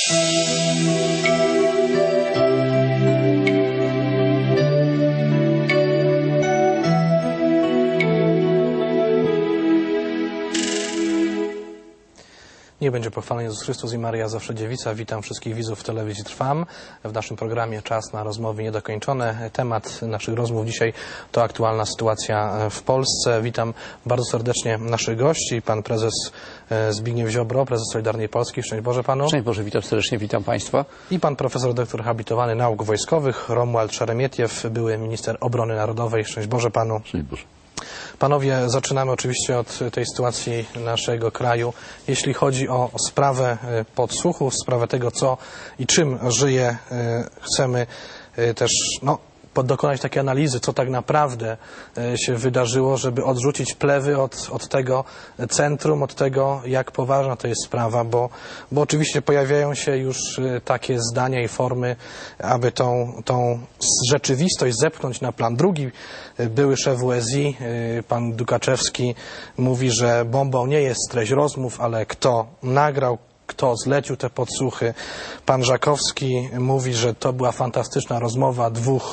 Niech będzie pochwalony Jezus Chrystus i Maryja zawsze dziewica. Witam wszystkich widzów w telewizji Trwam. W naszym programie Czas na rozmowy niedokończone. Temat naszych rozmów dzisiaj to aktualna sytuacja w Polsce. Witam bardzo serdecznie naszych gości. Pan prezes Zbigniew Ziobro, prezes Solidarnej Polski. Szczęść Boże panu. Szczęść Boże, witam serdecznie, witam państwa. I pan profesor doktor habilitowany nauk wojskowych Romuald Szeremietiew, były minister obrony narodowej. Szczęść Boże panu. Szczęść Boże. Panowie, zaczynamy oczywiście od tej sytuacji naszego kraju. Jeśli chodzi o sprawę podsłuchów, sprawę tego, co i czym żyje, chcemy też dokonać takiej analizy, co tak naprawdę się wydarzyło, żeby odrzucić plewy od tego centrum, od tego, jak poważna to jest sprawa, bo oczywiście pojawiają się już takie zdania i formy, aby tą rzeczywistość zepchnąć na plan drugi. Były szef WSI, pan Dukaczewski, mówi, że bombą nie jest treść rozmów, ale kto nagrał, kto zlecił te podsłuchy. Pan Żakowski mówi, że to była fantastyczna rozmowa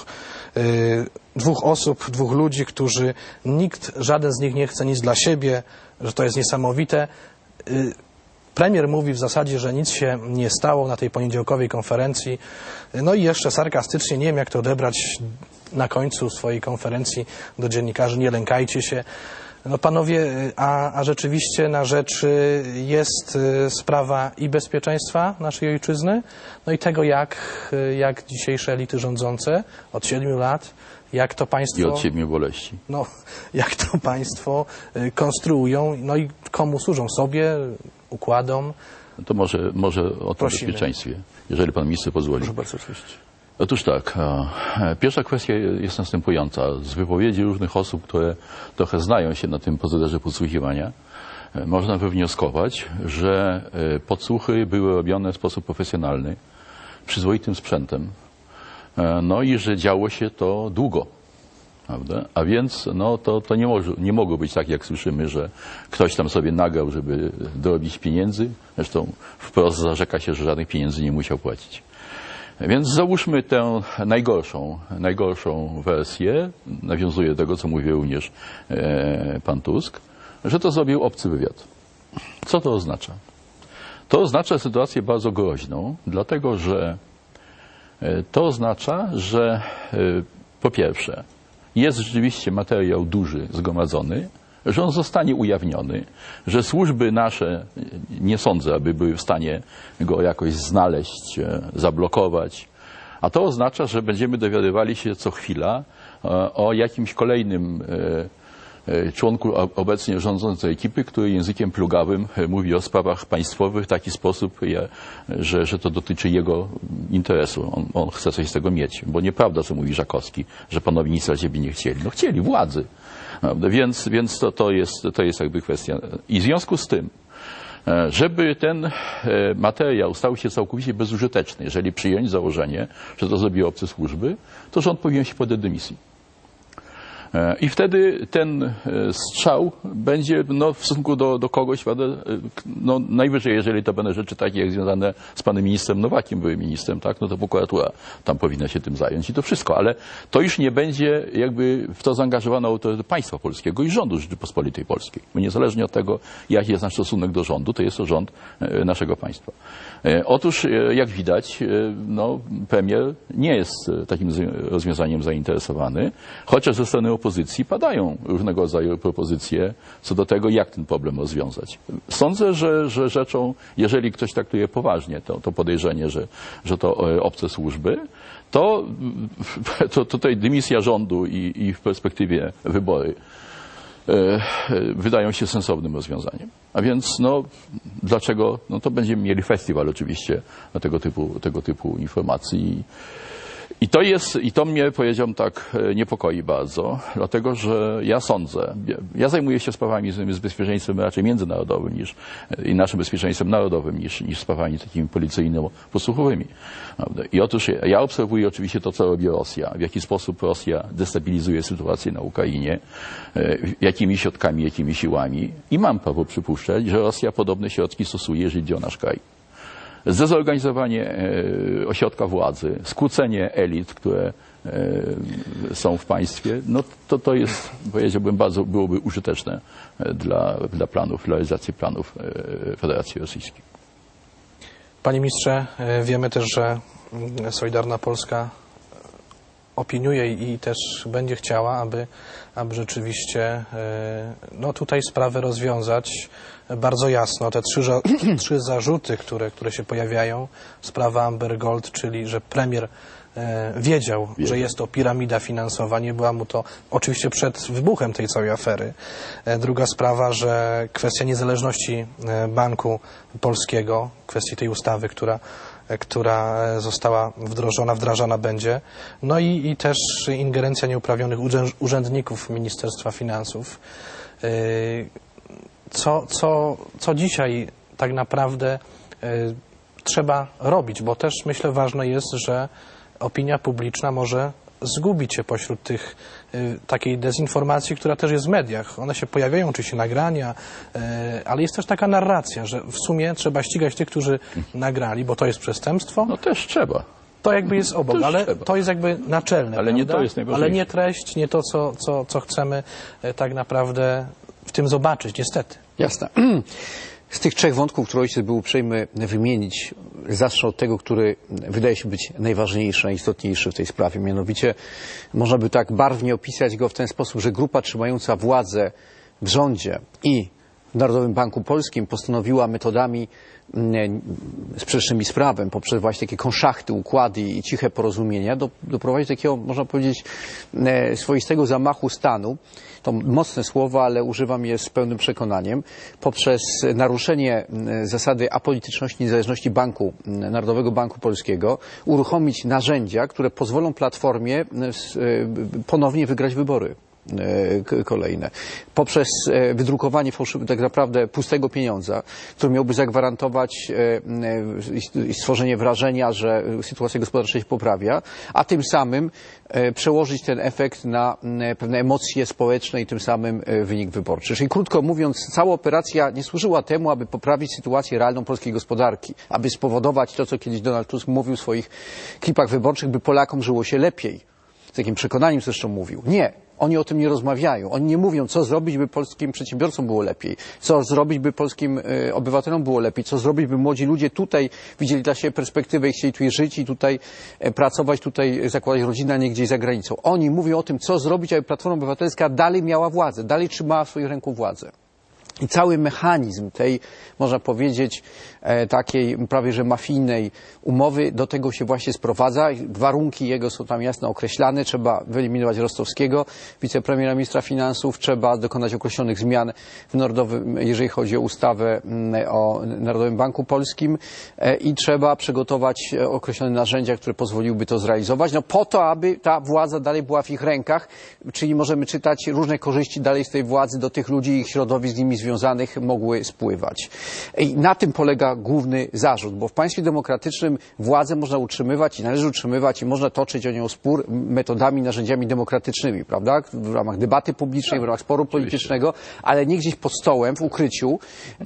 dwóch osób, dwóch ludzi, którzy żaden z nich nie chce nic dla siebie, że to jest niesamowite. Premier mówi w zasadzie, że nic się nie stało na tej poniedziałkowej konferencji. No i jeszcze sarkastycznie, nie wiem jak to odebrać na końcu swojej konferencji do dziennikarzy, nie lękajcie się. No panowie, a rzeczywiście na rzeczy jest sprawa i bezpieczeństwa naszej ojczyzny, no i tego, jak dzisiejsze elity rządzące od 7 lat, jak to państwo... I od 7 boleści. No, jak to państwo konstruują, no i komu służą sobie, układom. No to może o tym bezpieczeństwie, jeżeli pan minister pozwoli. Proszę bardzo, oczywiście. Otóż tak, pierwsza kwestia jest następująca. Z wypowiedzi różnych osób, które trochę znają się na tym procederze podsłuchiwania, można wywnioskować, że podsłuchy były robione w sposób profesjonalny, przyzwoitym sprzętem, no i że działo się to długo. Prawda? A więc to nie mogło być tak, jak słyszymy, że ktoś tam sobie nagrał, żeby dorobić pieniędzy. Zresztą wprost zarzeka się, że żadnych pieniędzy nie musiał płacić. Więc załóżmy tę najgorszą wersję, nawiązuję do tego, co mówił również pan Tusk, że to zrobił obcy wywiad. Co to oznacza? To oznacza sytuację bardzo groźną, dlatego że to oznacza, że po pierwsze jest rzeczywiście materiał duży zgromadzony, że on zostanie ujawniony, że służby nasze, nie sądzę, aby były w stanie go jakoś znaleźć, zablokować. A to oznacza, że będziemy dowiadywali się co chwila o jakimś kolejnym członku obecnie rządzącej ekipy, który językiem plugawym mówi o sprawach państwowych w taki sposób, że to dotyczy jego interesu. On chce coś z tego mieć, bo nieprawda, co mówi Żakowski, że panowie nic dla siebie nie chcieli. No chcieli władzy. Więc to jest jakby kwestia. I w związku z tym, żeby ten materiał stał się całkowicie bezużyteczny, jeżeli przyjąć założenie, że to zrobiły obce służby, to rząd powinien się podać dymisji. I wtedy ten strzał będzie w stosunku do kogoś, najwyżej, jeżeli to będą rzeczy takie jak związane z panem ministrem Nowakiem, byłym ministrem, tak, no to prokuratura tam powinna się tym zająć i to wszystko, ale to już nie będzie jakby w to zaangażowane autorytet państwa polskiego i rządu Rzeczypospolitej Polskiej. Bo niezależnie od tego, jaki jest nasz stosunek do rządu, to jest to rząd naszego państwa. Otóż, jak widać, premier nie jest takim rozwiązaniem zainteresowany, chociaż ze strony opozycji padają różnego rodzaju propozycje co do tego, jak ten problem rozwiązać. Sądzę, że rzeczą, jeżeli ktoś traktuje poważnie to podejrzenie, że to obce służby, to tutaj dymisja rządu i w perspektywie wybory wydają się sensownym rozwiązaniem. A więc dlaczego? To będziemy mieli festiwal oczywiście na tego typu informacji. I to mnie, powiedziałbym tak, niepokoi bardzo, dlatego że ja zajmuję się sprawami z bezpieczeństwem raczej międzynarodowym i naszym bezpieczeństwem narodowym niż sprawami takimi policyjno-posłuchowymi. I otóż ja obserwuję oczywiście to, co robi Rosja, w jaki sposób Rosja destabilizuje sytuację na Ukrainie, jakimi środkami, jakimi siłami i mam prawo przypuszczać, że Rosja podobne środki stosuje, jeżeli chodzi o nasz kraj. zdezorganizowanie ośrodka władzy, skłócenie elit, które są w państwie, no to jest, powiedziałbym, bardzo byłoby użyteczne dla planów, dla realizacji planów Federacji Rosyjskiej. Panie ministrze, wiemy też, że Solidarna Polska opiniuje i też będzie chciała, aby rzeczywiście no tutaj sprawę rozwiązać bardzo jasno. Te trzy zarzuty, które się pojawiają, sprawa Amber Gold, czyli że premier wiedział, że jest to piramida finansowa, nie była mu to oczywiście przed wybuchem tej całej afery. Druga sprawa, że kwestia niezależności Banku Polskiego, kwestii tej ustawy, która została wdrażana będzie. No i też ingerencja nieuprawnionych urzędników Ministerstwa Finansów. Co dzisiaj tak naprawdę trzeba robić, bo też myślę ważne jest, że opinia publiczna może zgubić się pośród tych takiej dezinformacji, która też jest w mediach. One się pojawiają, oczywiście nagrania, ale jest też taka narracja, że w sumie trzeba ścigać tych, którzy nagrali, bo to jest przestępstwo. No też trzeba. To jakby jest obok, ale trzeba. to jest jakby naczelne, ale nie prawda? to jest najważniejsze. Ale nie treść, nie to, co chcemy tak naprawdę w tym zobaczyć, niestety. Jasne. Z tych trzech wątków, które ojciec był uprzejmy wymienić, zacznę od tego, który wydaje się być najważniejszy, najistotniejszy w tej sprawie. Mianowicie można by tak barwnie opisać go w ten sposób, że grupa trzymająca władzę w rządzie i w Narodowym Banku Polskim postanowiła metodami sprzecznymi z prawem, poprzez właśnie takie konszachty, układy i ciche porozumienia doprowadzić do takiego, można powiedzieć, swoistego zamachu stanu. To mocne słowa, ale używam je z pełnym przekonaniem. Poprzez naruszenie zasady apolityczności, niezależności Narodowego Banku Polskiego uruchomić narzędzia, które pozwolą Platformie ponownie wygrać wybory kolejne. Poprzez wydrukowanie tak naprawdę pustego pieniądza, który miałby zagwarantować i stworzenie wrażenia, że sytuacja gospodarcza się poprawia, a tym samym przełożyć ten efekt na pewne emocje społeczne i tym samym wynik wyborczy. Czyli krótko mówiąc, cała operacja nie służyła temu, aby poprawić sytuację realną polskiej gospodarki, aby spowodować to, co kiedyś Donald Tusk mówił w swoich klipach wyborczych, by Polakom żyło się lepiej. Z takim przekonaniem zresztą mówił. Nie. Oni o tym nie rozmawiają. Oni nie mówią, co zrobić, by polskim przedsiębiorcom było lepiej, co zrobić, by polskim obywatelom było lepiej, co zrobić, by młodzi ludzie tutaj widzieli dla siebie perspektywę i chcieli tu żyć i tutaj pracować, tutaj zakładać rodzinę, a nie gdzieś za granicą. Oni mówią o tym, co zrobić, aby Platforma Obywatelska dalej miała władzę, dalej trzymała w swoich ręku władzę. I cały mechanizm tej, można powiedzieć, takiej prawie że mafijnej umowy do tego się właśnie sprowadza. Warunki jego są tam jasno określane. Trzeba wyeliminować Rostowskiego, wicepremiera, ministra finansów. Trzeba dokonać określonych zmian w narodowym, jeżeli chodzi o ustawę o Narodowym Banku Polskim i trzeba przygotować określone narzędzia, które pozwoliłyby to zrealizować. No po to, aby ta władza dalej była w ich rękach, czyli możemy czytać różne korzyści dalej z tej władzy do tych ludzi i ich środowisk z nimi związanych mogły spływać. I na tym polega główny zarzut, bo w państwie demokratycznym władzę można utrzymywać i należy utrzymywać i można toczyć o nią spór metodami, narzędziami demokratycznymi, prawda? W ramach debaty publicznej, w ramach sporu politycznego, ale nie gdzieś pod stołem, w ukryciu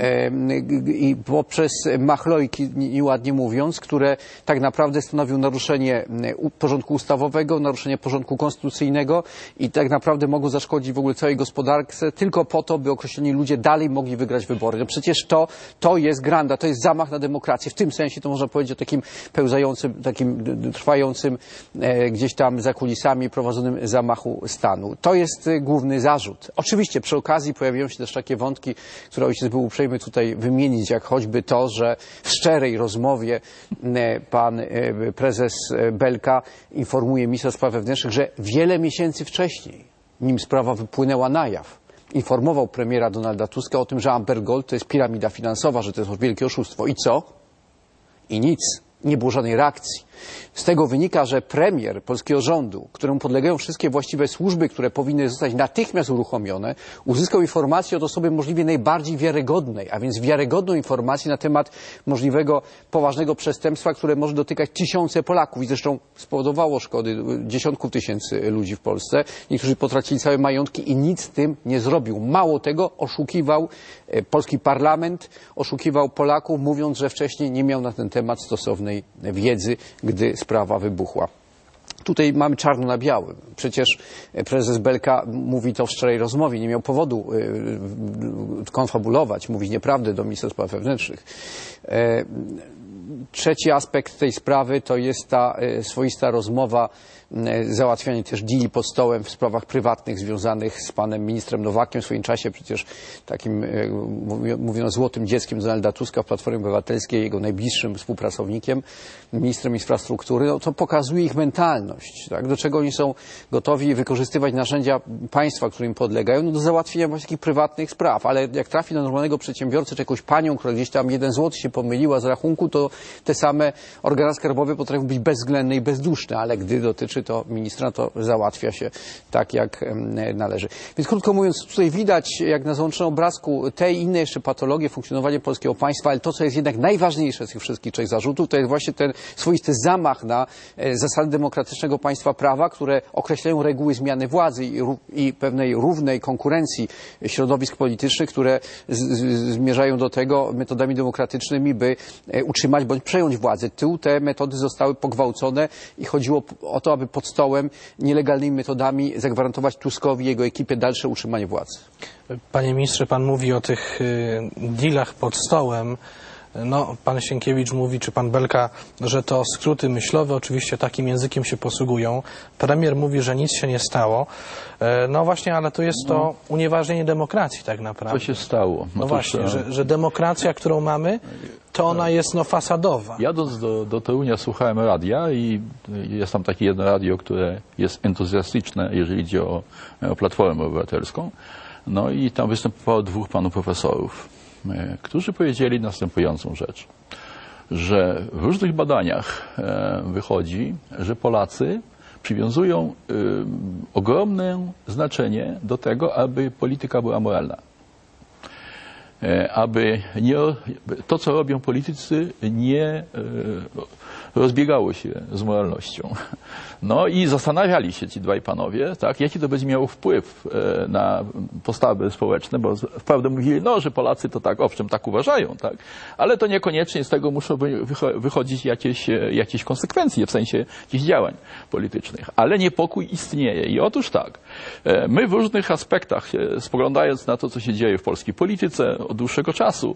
i poprzez machlojki, nieładnie mówiąc, które tak naprawdę stanowią naruszenie porządku ustawowego, naruszenie porządku konstytucyjnego i tak naprawdę mogą zaszkodzić w ogóle całej gospodarce tylko po to, by określeni ludzie dalej mogli wygrać wybory. No przecież to jest granda, to jest zamach na demokrację. W tym sensie to można powiedzieć o takim pełzającym, takim trwającym gdzieś tam za kulisami prowadzonym zamachu stanu. To jest główny zarzut. Oczywiście przy okazji pojawiają się też takie wątki, które ojciec był uprzejmy tutaj wymienić, jak choćby to, że w szczerej rozmowie pan prezes Belka informuje ministra spraw wewnętrznych, że wiele miesięcy wcześniej, nim sprawa wypłynęła na jaw, informował premiera Donalda Tuska o tym, że Amber Gold to jest piramida finansowa, że to jest wielkie oszustwo. I co? I nic. Nie było żadnej reakcji. Z tego wynika, że premier polskiego rządu, któremu podlegają wszystkie właściwe służby, które powinny zostać natychmiast uruchomione, uzyskał informację od osoby możliwie najbardziej wiarygodnej, a więc wiarygodną informację na temat możliwego poważnego przestępstwa, które może dotykać tysiące Polaków i zresztą spowodowało szkody dziesiątków tysięcy ludzi w Polsce. Niektórzy potracili całe majątki i nic z tym nie zrobił. Mało tego, oszukiwał polski parlament, oszukiwał Polaków, mówiąc, że wcześniej nie miał na ten temat stosownej wiedzy, gdy sprawa wybuchła. Tutaj mamy czarno na białym. Przecież prezes Belka mówi to w szczerej rozmowie. Nie miał powodu konfabulować, mówić nieprawdę do ministra spraw wewnętrznych. Trzeci aspekt tej sprawy to jest ta swoista rozmowa, załatwianie też deali pod stołem w sprawach prywatnych związanych z panem ministrem Nowakiem. W swoim czasie przecież takim, mówiono, złotym dzieckiem Donalda Tuska w Platformie Obywatelskiej, jego najbliższym współpracownikiem, ministrem infrastruktury. No, to pokazuje ich mentalność, tak? Do czego oni są gotowi wykorzystywać narzędzia państwa, którym podlegają, no, do załatwienia właśnie takich prywatnych spraw. Ale jak trafi na normalnego przedsiębiorcę czy jakąś panią, która gdzieś tam 1 zł się pomyliła z rachunku, to te same organa skarbowe potrafią być bezwzględne i bezduszne, ale gdy dotyczy to ministra, to załatwia się tak, jak należy. Więc krótko mówiąc, tutaj widać, jak na załączonym obrazku, te i inne jeszcze patologie funkcjonowania polskiego państwa, ale to, co jest jednak najważniejsze z tych wszystkich 3 zarzutów, to jest właśnie ten swoisty zamach na zasady demokratycznego państwa prawa, które określają reguły zmiany władzy i pewnej równej konkurencji środowisk politycznych, które zmierzają do tego metodami demokratycznymi, by utrzymać bądź przejąć władzę. Tu te metody zostały pogwałcone i chodziło o to, aby pod stołem nielegalnymi metodami zagwarantować Tuskowi i jego ekipie dalsze utrzymanie władzy. Panie ministrze, pan mówi o tych dealach pod stołem. No, pan Sienkiewicz mówi, czy pan Belka, że to skróty myślowe, oczywiście takim językiem się posługują. Premier mówi, że nic się nie stało. No właśnie, ale to jest to unieważnienie demokracji tak naprawdę. Co się stało? No właśnie, że demokracja, którą mamy, to ona jest fasadowa. Jadąc do Torunia słuchałem radia i jest tam takie jedno radio, które jest entuzjastyczne, jeżeli idzie o Platformę Obywatelską. No i tam występowało 2 panów profesorów, którzy powiedzieli następującą rzecz, że w różnych badaniach wychodzi, że Polacy przywiązują ogromne znaczenie do tego, aby polityka była moralna. Aby to, co robią politycy, nie rozbiegało się z moralnością. No i zastanawiali się ci 2 panowie, tak, jaki to będzie miało wpływ na postawy społeczne, bo wprawdzie mówili, no, że Polacy to tak, owszem, tak uważają, tak, ale to niekoniecznie z tego muszą wychodzić jakieś konsekwencje, w sensie jakichś działań politycznych. Ale niepokój istnieje i otóż tak, my w różnych aspektach, spoglądając na to, co się dzieje w polskiej polityce od dłuższego czasu,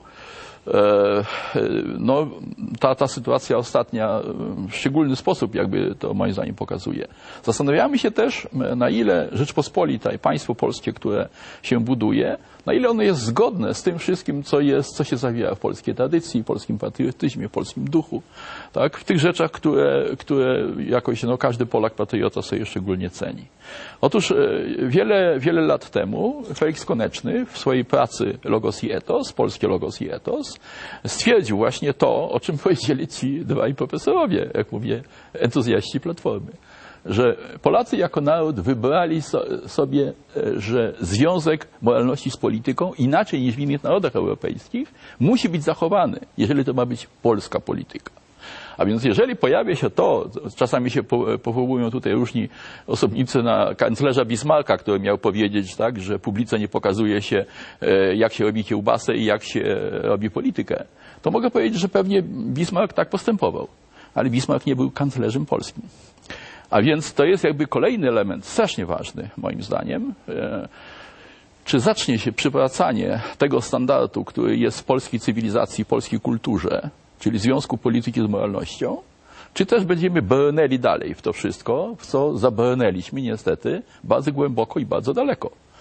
no, ta sytuacja ostatnia w szczególny sposób jakby to moim zdaniem pokazuje. Zastanawiamy się też, na ile Rzeczpospolita i państwo polskie, które się buduje, na ile ono jest zgodne z tym wszystkim, co się zawiera w polskiej tradycji, polskim patriotyzmie, polskim duchu. Tak? W tych rzeczach, które jakoś każdy Polak patriota sobie szczególnie ceni. Otóż wiele lat temu Felix Koneczny w swojej pracy Logos i Etos, polskie Logos i Etos, stwierdził właśnie to, o czym powiedzieli ci 2 profesorowie, jak mówię, entuzjaści Platformy. Że Polacy jako naród wybrali sobie, że związek moralności z polityką, inaczej niż w innych narodach europejskich, musi być zachowany, jeżeli to ma być polska polityka. A więc jeżeli pojawia się to, czasami się powołują tutaj różni osobnicy na kanclerza Bismarcka, który miał powiedzieć, tak, że publice nie pokazuje się, jak się robi kiełbasę i jak się robi politykę, to mogę powiedzieć, że pewnie Bismarck tak postępował. Ale Bismarck nie był kanclerzem polskim. A więc to jest jakby kolejny element strasznie ważny, moim zdaniem. Czy zacznie się przywracanie tego standardu, który jest w polskiej cywilizacji, polskiej kulturze, czyli związku polityki z moralnością, czy też będziemy brnęli dalej w to wszystko, w co zabrnęliśmy niestety bardzo głęboko i bardzo daleko.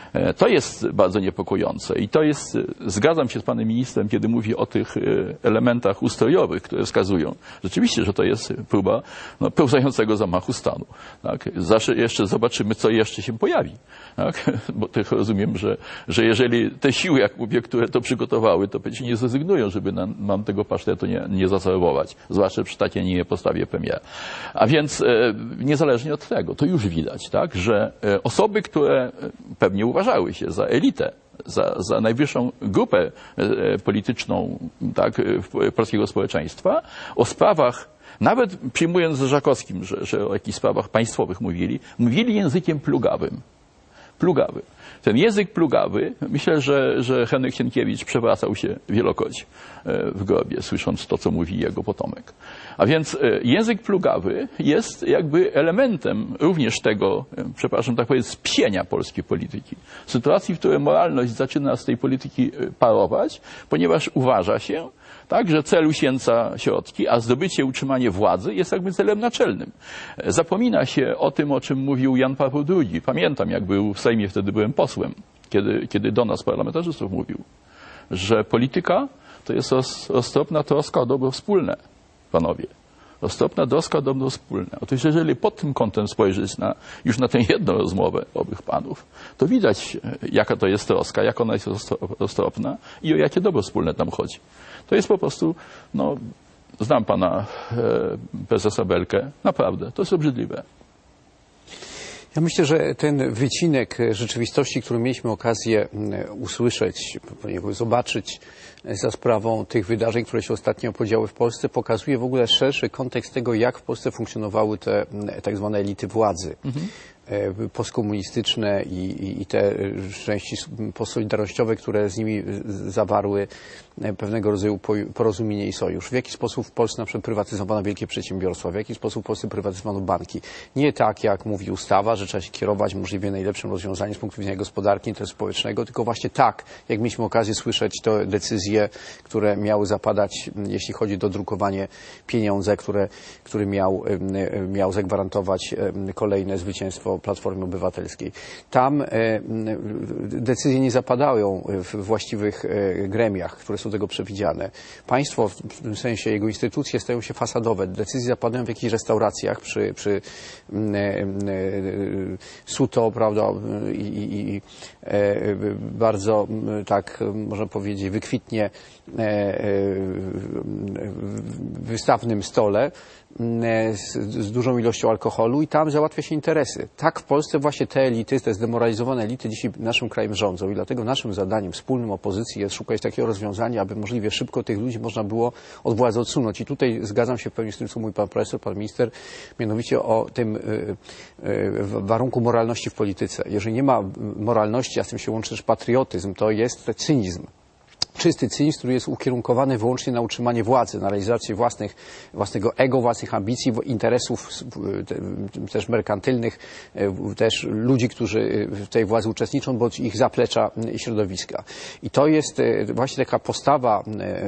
To jest bardzo niepokojące i to jest, zgadzam się z panem ministrem, kiedy mówi o tych elementach ustrojowych, które wskazują rzeczywiście, że to jest próba pełzającego zamachu stanu. Tak? Zawsze jeszcze zobaczymy, co jeszcze się pojawi. Tak? Bo tych rozumiem, że jeżeli te siły, jak mówię, które to przygotowały, to pewnie nie zrezygnują, żeby nam tego pasztetu nie zaserwować, zwłaszcza przy takiej nie postawie premiera. A więc niezależnie od tego, to już widać, tak, że osoby, które pewnie uważały się za elitę, za najwyższą grupę polityczną, tak, polskiego społeczeństwa, o sprawach, nawet przyjmując z Żakowskim, że o jakichś sprawach państwowych mówili językiem plugawym. Plugawy. Ten język plugawy, myślę, że Henryk Sienkiewicz przewracał się wielokroć w grobie, słysząc to, co mówi jego potomek. A więc język plugawy jest jakby elementem również tego, przepraszam, tak powiem, spienia polskiej polityki. Sytuacji, w której moralność zaczyna z tej polityki parować, ponieważ uważa się, tak, że cel uświęca środki, a zdobycie, utrzymanie władzy jest jakby celem naczelnym. Zapomina się o tym, o czym mówił Jan Paweł II. Pamiętam, jak był w Sejmie, wtedy byłem posłem, kiedy do nas, parlamentarzystów, mówił, że polityka to jest roztropna troska o dobro wspólne, panowie. Roztropna troska o dobro wspólne. Otóż jeżeli pod tym kątem spojrzeć już na tę jedną rozmowę owych panów, to widać, jaka to jest troska, jak ona jest roztropna i o jakie dobro wspólne tam chodzi. To jest po prostu, znam pana prezesa Belkę, naprawdę, to jest obrzydliwe. Ja myślę, że ten wycinek rzeczywistości, który mieliśmy okazję usłyszeć, zobaczyć za sprawą tych wydarzeń, które się ostatnio podziały w Polsce, pokazuje w ogóle szerszy kontekst tego, jak w Polsce funkcjonowały te tak zwane elity władzy. Postkomunistyczne i te części postsolidarnościowe, które z nimi zawarły pewnego rodzaju porozumienie i sojusz. W jaki sposób w Polsce na przykład prywatyzowano wielkie przedsiębiorstwa, w jaki sposób w Polsce prywatyzowano banki. Nie tak, jak mówi ustawa, że trzeba się kierować możliwie najlepszym rozwiązaniem z punktu widzenia gospodarki, interesu społecznego, tylko właśnie tak, jak mieliśmy okazję słyszeć, to decyzje, które miały zapadać, jeśli chodzi o drukowanie pieniądze, który miał zagwarantować kolejne zwycięstwo Platformy Obywatelskiej. Tam decyzje nie zapadają w właściwych gremiach, które są tego przewidziane. Państwo, w tym sensie jego instytucje, stają się fasadowe. Decyzje zapadają w jakichś restauracjach przy suto, prawda, i bardzo, tak można powiedzieć, wykwitnie wystawnym stole z dużą ilością alkoholu i tam załatwia się interesy. Tak w Polsce właśnie te elity, te zdemoralizowane elity dzisiaj naszym krajem rządzą i dlatego naszym zadaniem wspólnym opozycji jest szukać takiego rozwiązania, aby możliwie szybko tych ludzi można było od władzy odsunąć. I tutaj zgadzam się w pełni z tym, co mówi pan profesor, pan minister, mianowicie o tym warunku moralności w polityce. Jeżeli nie ma moralności, a z tym się łączy też patriotyzm, to jest cynizm. Czysty cynizm, który jest ukierunkowany wyłącznie na utrzymanie władzy, na realizację własnego ego, własnych ambicji, interesów też merkantylnych, też ludzi, którzy w tej władzy uczestniczą, bądź ich zaplecza środowiska. I to jest właśnie taka postawa,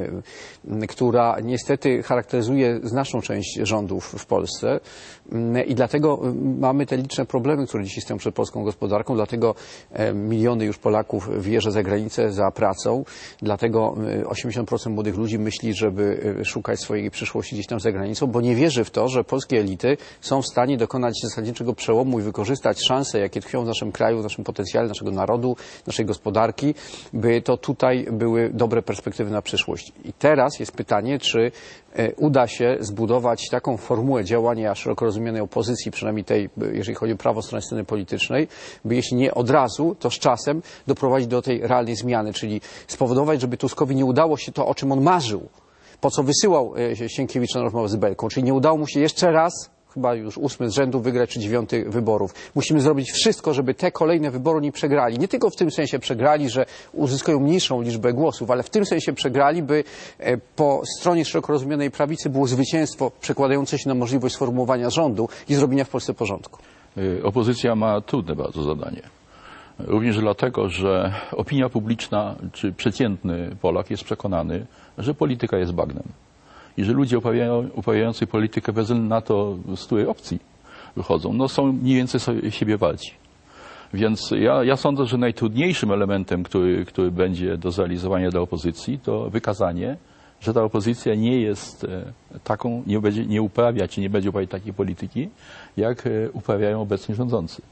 która niestety charakteryzuje znaczną część rządów w Polsce i dlatego mamy te liczne problemy, które dzisiaj stoją przed polską gospodarką, dlatego miliony już Polaków wyjeżdża za granicę za pracą, dlatego 80% młodych ludzi myśli, żeby szukać swojej przyszłości gdzieś tam za granicą, bo nie wierzy w to, że polskie elity są w stanie dokonać zasadniczego przełomu i wykorzystać szanse, jakie tkwią w naszym kraju, w naszym potencjale, naszego narodu, naszej gospodarki, by to tutaj były dobre perspektywy na przyszłość. I teraz jest pytanie, czy uda się zbudować taką formułę działania szeroko rozumianej opozycji, przynajmniej tej, jeżeli chodzi o prawą stronę sceny politycznej, by jeśli nie od razu, to z czasem doprowadzić do tej realnej zmiany, czyli spowodować, żeby Tuskowi nie udało się to, o czym on marzył, po co wysyłał Sienkiewicza na rozmowę z Belką, czyli nie udało mu się jeszcze raz, chyba już 8 z rzędu, wygrać czy 9 wyborów. Musimy zrobić wszystko, żeby te kolejne wybory nie przegrali. Nie tylko w tym sensie przegrali, że uzyskują mniejszą liczbę głosów, ale w tym sensie przegrali, by po stronie szeroko rozumianej prawicy było zwycięstwo przekładające się na możliwość sformułowania rządu i zrobienia w Polsce porządku. Opozycja ma trudne bardzo zadanie. Również dlatego, że opinia publiczna czy przeciętny Polak jest przekonany, że polityka jest bagnem. I że ludzie uprawiający politykę bez względu na to, z której opcji wychodzą, są mniej więcej siebie walci. Więc ja sądzę, że najtrudniejszym elementem, który będzie do zrealizowania dla opozycji, to wykazanie, że ta opozycja nie jest taką, nie uprawia, czy nie będzie uprawiać takiej polityki, jak uprawiają obecnie rządzący.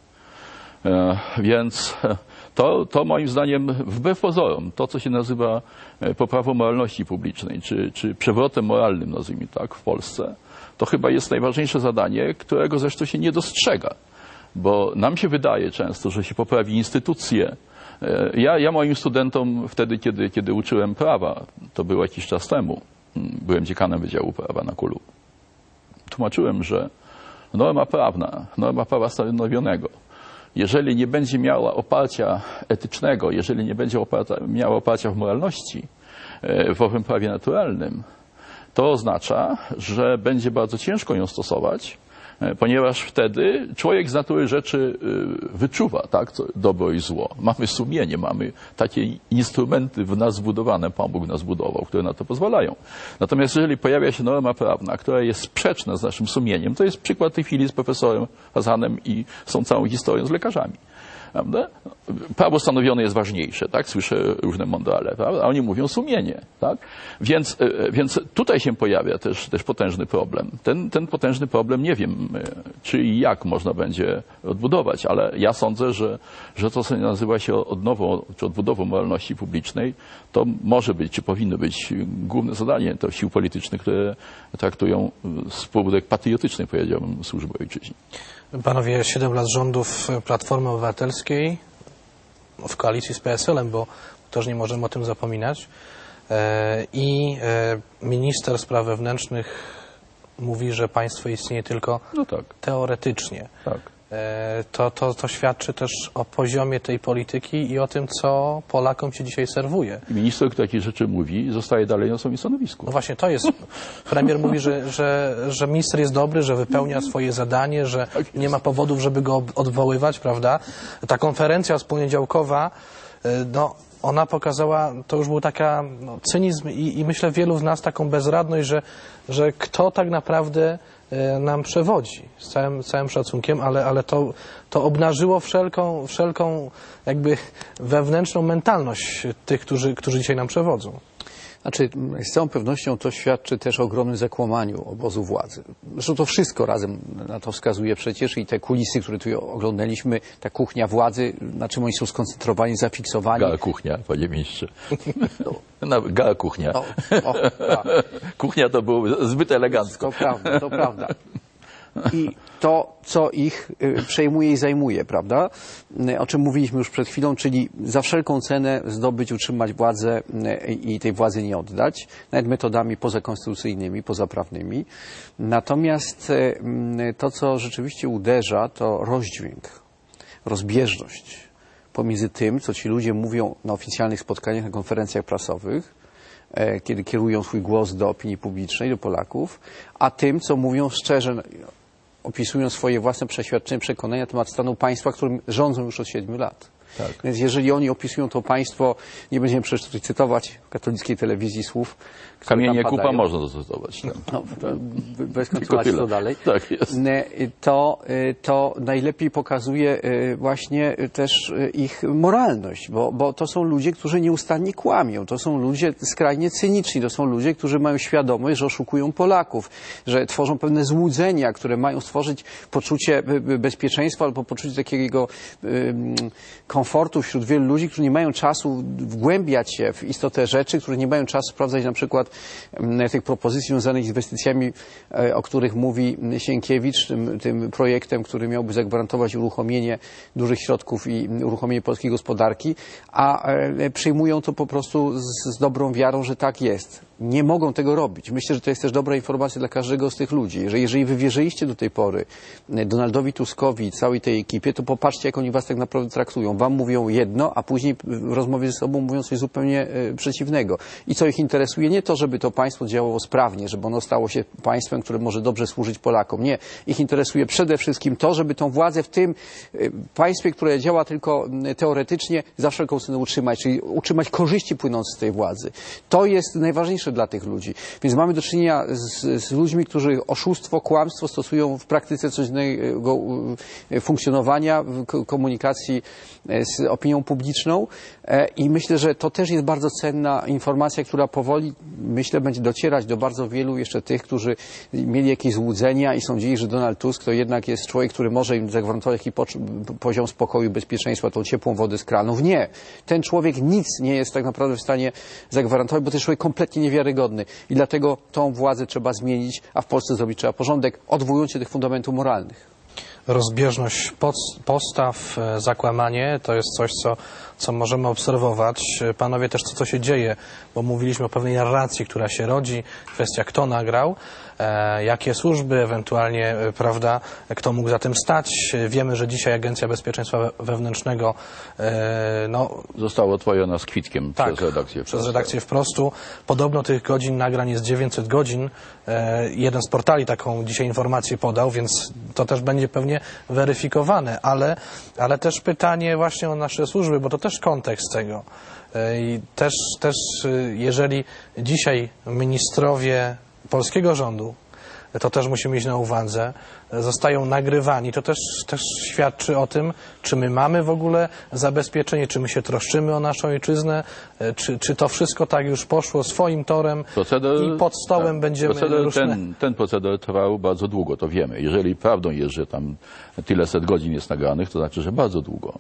Więc to moim zdaniem, wbrew pozorom, to co się nazywa poprawą moralności publicznej, czy przewrotem moralnym, nazwijmy tak, w Polsce, to chyba jest najważniejsze zadanie, którego zresztą się nie dostrzega. Bo nam się wydaje często, że się poprawi instytucje. Ja moim studentom wtedy, kiedy uczyłem prawa, to było jakiś czas temu, byłem dziekanem Wydziału Prawa na KUL-u, tłumaczyłem, że norma prawa stanowionego, jeżeli nie będzie miała oparcia etycznego, jeżeli nie będzie miała oparcia w moralności, w owym prawie naturalnym, to oznacza, że będzie bardzo ciężko ją stosować, ponieważ wtedy człowiek z natury rzeczy wyczuwa, tak, dobro i zło. Mamy sumienie, mamy takie instrumenty w nas zbudowane, Pan Bóg nas budował, które na to pozwalają. Natomiast jeżeli pojawia się norma prawna, która jest sprzeczna z naszym sumieniem, to jest przykład tej chwili z profesorem Hasanem i z tą całą historią z lekarzami. Prawda? Prawo stanowione jest ważniejsze, tak? Słyszę różne mądrale, prawda? A oni mówią sumienie, tak? Więc tutaj się pojawia też potężny problem. Ten potężny problem nie wiem, czy i jak można będzie odbudować, ale ja sądzę, że to, co nazywa się odnową, czy odbudową moralności publicznej, to może być, czy powinno być główne zadanie to sił politycznych, które traktują z pobudek patriotycznych, powiedziałbym, służby ojczyźnie. Panowie, 7 lat rządów Platformy Obywatelskiej w koalicji z PSL-em, bo też nie możemy o tym zapominać. I minister spraw wewnętrznych mówi, że państwo istnieje tylko teoretycznie. Tak. To świadczy też o poziomie tej polityki i o tym, co Polakom się dzisiaj serwuje. I minister, który takie rzeczy mówi, zostaje dalej na swoim stanowisku. No właśnie, to jest. Premier mówi, że minister jest dobry, że wypełnia swoje zadanie, że nie ma powodów, żeby go odwoływać, prawda? Ta konferencja wspólnodziałkowa, no, ona pokazała, to już był taka cynizm i myślę wielu z nas taką bezradność, że kto tak naprawdę nam przewodzi, z całym szacunkiem, ale to obnażyło wszelką jakby wewnętrzną mentalność tych, którzy dzisiaj nam przewodzą. Znaczy, z całą pewnością to świadczy też o ogromnym zakłamaniu obozu władzy. Zresztą to wszystko razem na to wskazuje przecież i te kulisy, które tu oglądaliśmy, ta kuchnia władzy, na czym oni są skoncentrowani, zafiksowani. Gala kuchnia, panie ministrze. Gala kuchnia. Kuchnia to było zbyt elegancko. To prawda. I to, co ich przejmuje i zajmuje, prawda? O czym mówiliśmy już przed chwilą, czyli za wszelką cenę zdobyć, utrzymać władzę i tej władzy nie oddać, nawet metodami pozakonstytucyjnymi, pozaprawnymi. Natomiast to, co rzeczywiście uderza, to rozdźwięk, rozbieżność pomiędzy tym, co ci ludzie mówią na oficjalnych spotkaniach, na konferencjach prasowych, kiedy kierują swój głos do opinii publicznej, do Polaków, a tym, co mówią szczerze, opisują swoje własne przeświadczenia, przekonania na temat stanu państwa, którym rządzą już od 7 lat. Tak. Więc jeżeli oni opisują to państwo, nie będziemy przecież tutaj cytować w katolickiej telewizji słów, które Kamienie tam kupa padają. można zacytować. No, bez kontynuacji to dalej. Tak jest. To najlepiej pokazuje właśnie też ich moralność, bo to są ludzie, którzy nieustannie kłamią. To są ludzie skrajnie cyniczni. To są ludzie, którzy mają świadomość, że oszukują Polaków, że tworzą pewne złudzenia, które mają stworzyć poczucie bezpieczeństwa albo poczucie takiego komfortu wśród wielu ludzi, którzy nie mają czasu wgłębiać się w istotę rzeczy, którzy nie mają czasu sprawdzać na przykład tych propozycji związanych z inwestycjami, o których mówi Sienkiewicz, tym projektem, który miałby zagwarantować uruchomienie dużych środków i uruchomienie polskiej gospodarki, a przyjmują to po prostu z dobrą wiarą, że tak jest. Nie mogą tego robić. Myślę, że to jest też dobra informacja dla każdego z tych ludzi, że jeżeli wy wierzyliście do tej pory Donaldowi Tuskowi i całej tej ekipie, to popatrzcie, jak oni was tak naprawdę traktują. Wam mówią jedno, a później w rozmowie ze sobą mówią coś zupełnie przeciwnego. I co ich interesuje? Nie to, żeby to państwo działało sprawnie, żeby ono stało się państwem, które może dobrze służyć Polakom. Nie. Ich interesuje przede wszystkim to, żeby tą władzę w tym państwie, które działa tylko teoretycznie, za wszelką cenę utrzymać, czyli utrzymać korzyści płynące z tej władzy. To jest najważniejsze najważniejsze dla tych ludzi. Więc mamy do czynienia z ludźmi, którzy oszustwo, kłamstwo stosują w praktyce codziennego funkcjonowania, komunikacji z opinią publiczną i myślę, że to też jest bardzo cenna informacja, która powoli, myślę, będzie docierać do bardzo wielu jeszcze tych, którzy mieli jakieś złudzenia i sądzili, że Donald Tusk to jednak jest człowiek, który może im zagwarantować jakiś poziom spokoju, bezpieczeństwa, tą ciepłą wodę z kranów. Nie. Ten człowiek nic nie jest tak naprawdę w stanie zagwarantować, bo to jest człowiek kompletnie niewiarygodny. I dlatego tą władzę trzeba zmienić, a w Polsce zrobić trzeba porządek, odwołując się do tych fundamentów moralnych. Rozbieżność postaw, zakłamanie to jest coś, co możemy obserwować. Panowie, też co się dzieje, bo mówiliśmy o pewnej narracji, która się rodzi, kwestia kto nagrał, jakie służby ewentualnie, prawda, kto mógł za tym stać. Wiemy, że dzisiaj Agencja Bezpieczeństwa Wewnętrznego została otworzona z kwitkiem przez redakcję Wprostu. Podobno tych godzin nagrań jest 900 godzin. Jeden z portali taką dzisiaj informację podał, więc to też będzie pewnie weryfikowane, ale też pytanie właśnie o nasze służby, bo to też kontekst tego. I też jeżeli dzisiaj ministrowie polskiego rządu, to też musimy mieć na uwadze, zostają nagrywani, to też świadczy o tym, czy my mamy w ogóle zabezpieczenie, czy my się troszczymy o naszą ojczyznę, czy to wszystko tak już poszło swoim torem i pod stołem będziemy różne... Ten proceder trwał bardzo długo, to wiemy. Jeżeli prawdą jest, że tam tyle set godzin jest nagranych, to znaczy, że bardzo długo.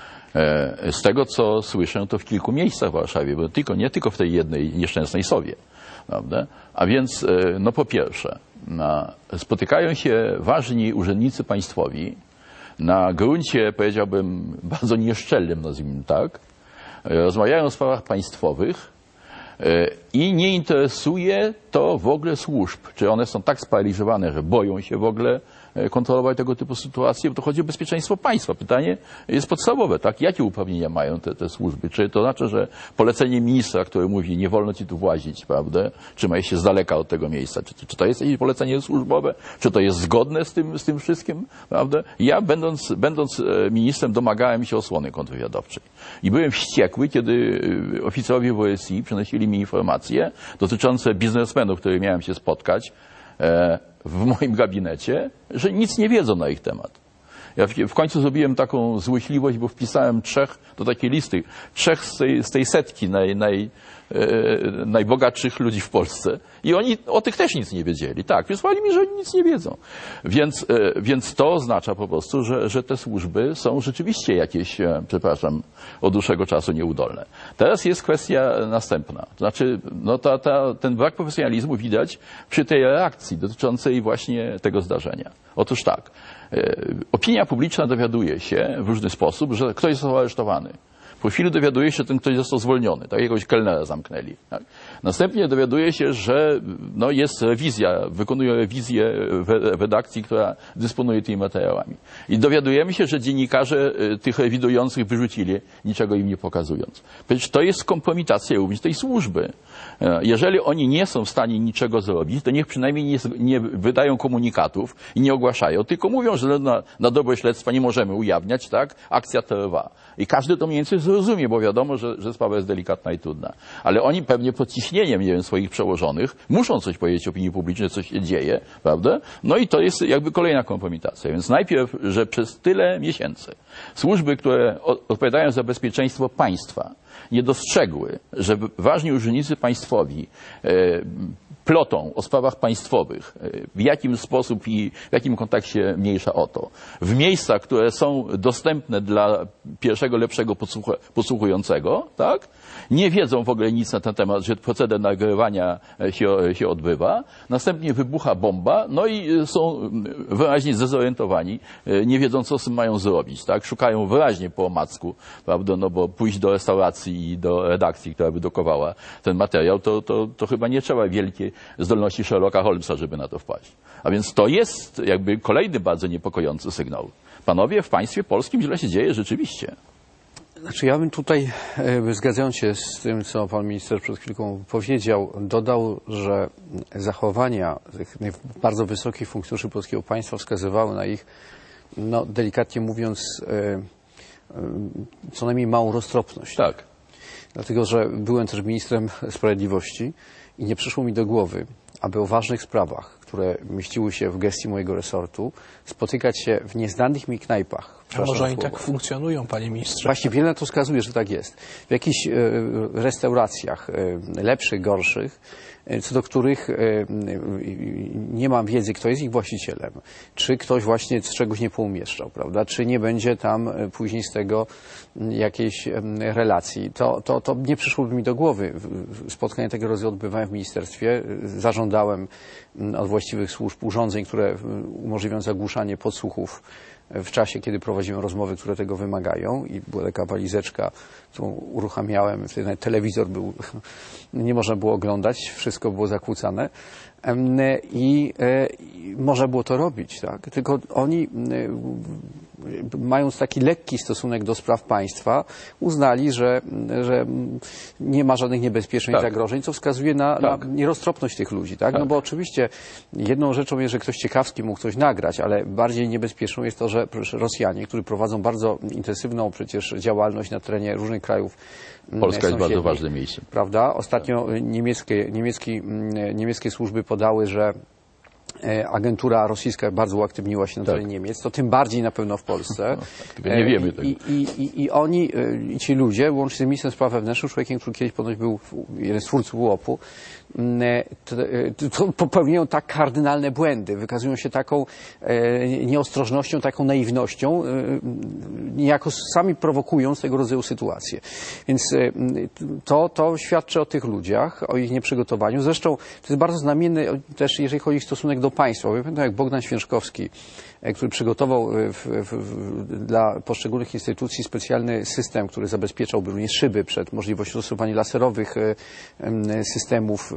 Z tego, co słyszę, to w kilku miejscach w Warszawie, bo nie tylko w tej jednej nieszczęsnej Sowie. Prawda? A więc, no po pierwsze, spotykają się ważni urzędnicy państwowi na gruncie, powiedziałbym, bardzo nieszczelnym, nazwijmy tak, rozmawiają o sprawach państwowych i nie interesuje to w ogóle służb. Czy one są tak sparaliżowane, że boją się w ogóle kontrolować tego typu sytuacje, bo to chodzi o bezpieczeństwo państwa. Pytanie jest podstawowe, tak? Jakie uprawnienia mają te służby? Czy to znaczy, że polecenie ministra, który mówi, nie wolno ci tu włazić, prawda? Trzymaj się z daleka od tego miejsca. Czy to jest jakieś polecenie służbowe? Czy to jest zgodne z tym wszystkim, prawda? Ja, będąc ministrem, domagałem się osłony kontrwywiadowczej. I byłem wściekły, kiedy oficerowie WSI przynosili mi informacje dotyczące biznesmenów, których miałem się spotkać, w moim gabinecie, że nic nie wiedzą na ich temat. Ja w końcu zrobiłem taką złośliwość, bo wpisałem do takiej listy, 3 z tej setki najbogatszych ludzi w Polsce. I oni o tych też nic nie wiedzieli. Tak, wysłali mi, że oni nic nie wiedzą. Więc to oznacza po prostu, że te służby są rzeczywiście jakieś, przepraszam, od dłuższego czasu nieudolne. Teraz jest kwestia następna. To znaczy, no ten brak profesjonalizmu widać przy tej reakcji dotyczącej właśnie tego zdarzenia. Otóż tak, opinia publiczna dowiaduje się w różny sposób, że ktoś został aresztowany. Po chwili dowiaduje się, że ten ktoś został zwolniony, tak, jakiegoś kelnera zamknęli. Tak. Następnie dowiaduje się, że jest rewizja, wykonuje rewizję w redakcji, która dysponuje tymi materiałami. I dowiadujemy się, że dziennikarze tych rewidujących wyrzucili, niczego im nie pokazując. Przecież to jest kompromitacja również tej służby. Jeżeli oni nie są w stanie niczego zrobić, to niech przynajmniej nie wydają komunikatów i nie ogłaszają, tylko mówią, że na dobro śledztwa nie możemy ujawniać, tak? Akcja trwa. I każdy to mniej więcej zrozumie, bo wiadomo, że sprawa jest delikatna i trudna. Ale oni pewnie pod ciśnieniem, nie wiem, swoich przełożonych muszą coś powiedzieć opinii publicznej, co się dzieje, prawda? No i to jest jakby kolejna kompromitacja. Więc najpierw, że przez tyle miesięcy służby, które odpowiadają za bezpieczeństwo państwa, nie dostrzegły, że ważni urzędnicy państwowi plotą o sprawach państwowych, w jakim sposób i w jakim kontekście mniejsza o to. W miejscach, które są dostępne dla pierwszego, lepszego podsłuchującego, tak? Nie wiedzą w ogóle nic na ten temat, że proceder nagrywania się odbywa. Następnie wybucha bomba, no i są wyraźnie zdezorientowani, nie wiedzą, co z tym mają zrobić, tak? Szukają wyraźnie po omacku, prawda? No bo pójść do restauracji i do redakcji, która wydrukowała ten materiał, to chyba nie trzeba wielkiej zdolności Sherlocka Holmesa, żeby na to wpaść. A więc to jest jakby kolejny bardzo niepokojący sygnał. Panowie, w państwie polskim źle się dzieje rzeczywiście. Znaczy ja bym tutaj, zgadzając się z tym, co pan minister przed chwilką powiedział, dodał, że zachowania tych bardzo wysokich funkcjonariuszy polskiego państwa wskazywały na ich, no delikatnie mówiąc, co najmniej małą roztropność. Tak. Dlatego, że byłem też ministrem sprawiedliwości i nie przyszło mi do głowy, aby o ważnych sprawach, które mieściły się w gestii mojego resortu, spotykać się w nieznanych mi knajpach. A może oni tak funkcjonują, panie ministrze? Właśnie wiele na to wskazuje, że tak jest. W jakichś restauracjach, lepszych, gorszych, co do których nie mam wiedzy, kto jest ich właścicielem, czy ktoś właśnie z czegoś nie poumieszczał, prawda, czy nie będzie tam później z tego jakiejś relacji. To nie przyszłoby mi do głowy. Spotkania tego rodzaju odbywałem w ministerstwie, zażądałem od właściwych służb urządzeń, które umożliwią zagłuszanie podsłuchów w czasie, kiedy prowadziłem rozmowy, które tego wymagają, i była taka walizeczka, którą uruchamiałem, wtedy nawet telewizor był, nie można było oglądać, wszystko było zakłócane i można było to robić, tak? Tylko oni, mając taki lekki stosunek do spraw państwa, uznali, że nie ma żadnych niebezpieczeństw, zagrożeń, co wskazuje na nieroztropność tych ludzi, tak? No bo oczywiście jedną rzeczą jest, że ktoś ciekawski mógł coś nagrać, ale bardziej niebezpieczną jest to, że Rosjanie, którzy prowadzą bardzo intensywną przecież działalność na terenie różnych krajów, Polska jest bardzo ważnym miejscem. Prawda? Ostatnio niemieckie służby podały, że agentura rosyjska bardzo uaktywniła się na terenie Niemiec, to tym bardziej na pewno w Polsce. Tylko nie wiemy tego. I oni, i ci ludzie, łącznie z ministrem spraw wewnętrznych, człowiekiem, który kiedyś ponoć był jeden z twórców UOP-u, to popełniają tak kardynalne błędy, wykazują się taką nieostrożnością, taką naiwnością, niejako sami prowokując tego rodzaju sytuacje. Więc to świadczy o tych ludziach, o ich nieprzygotowaniu. Zresztą to jest bardzo znamienne też, jeżeli chodzi o ich stosunek do państwa. Pamiętam, jak Bogdan Święczkowski, który przygotował dla poszczególnych instytucji specjalny system, który zabezpieczałby również szyby przed możliwością stosowania laserowych systemów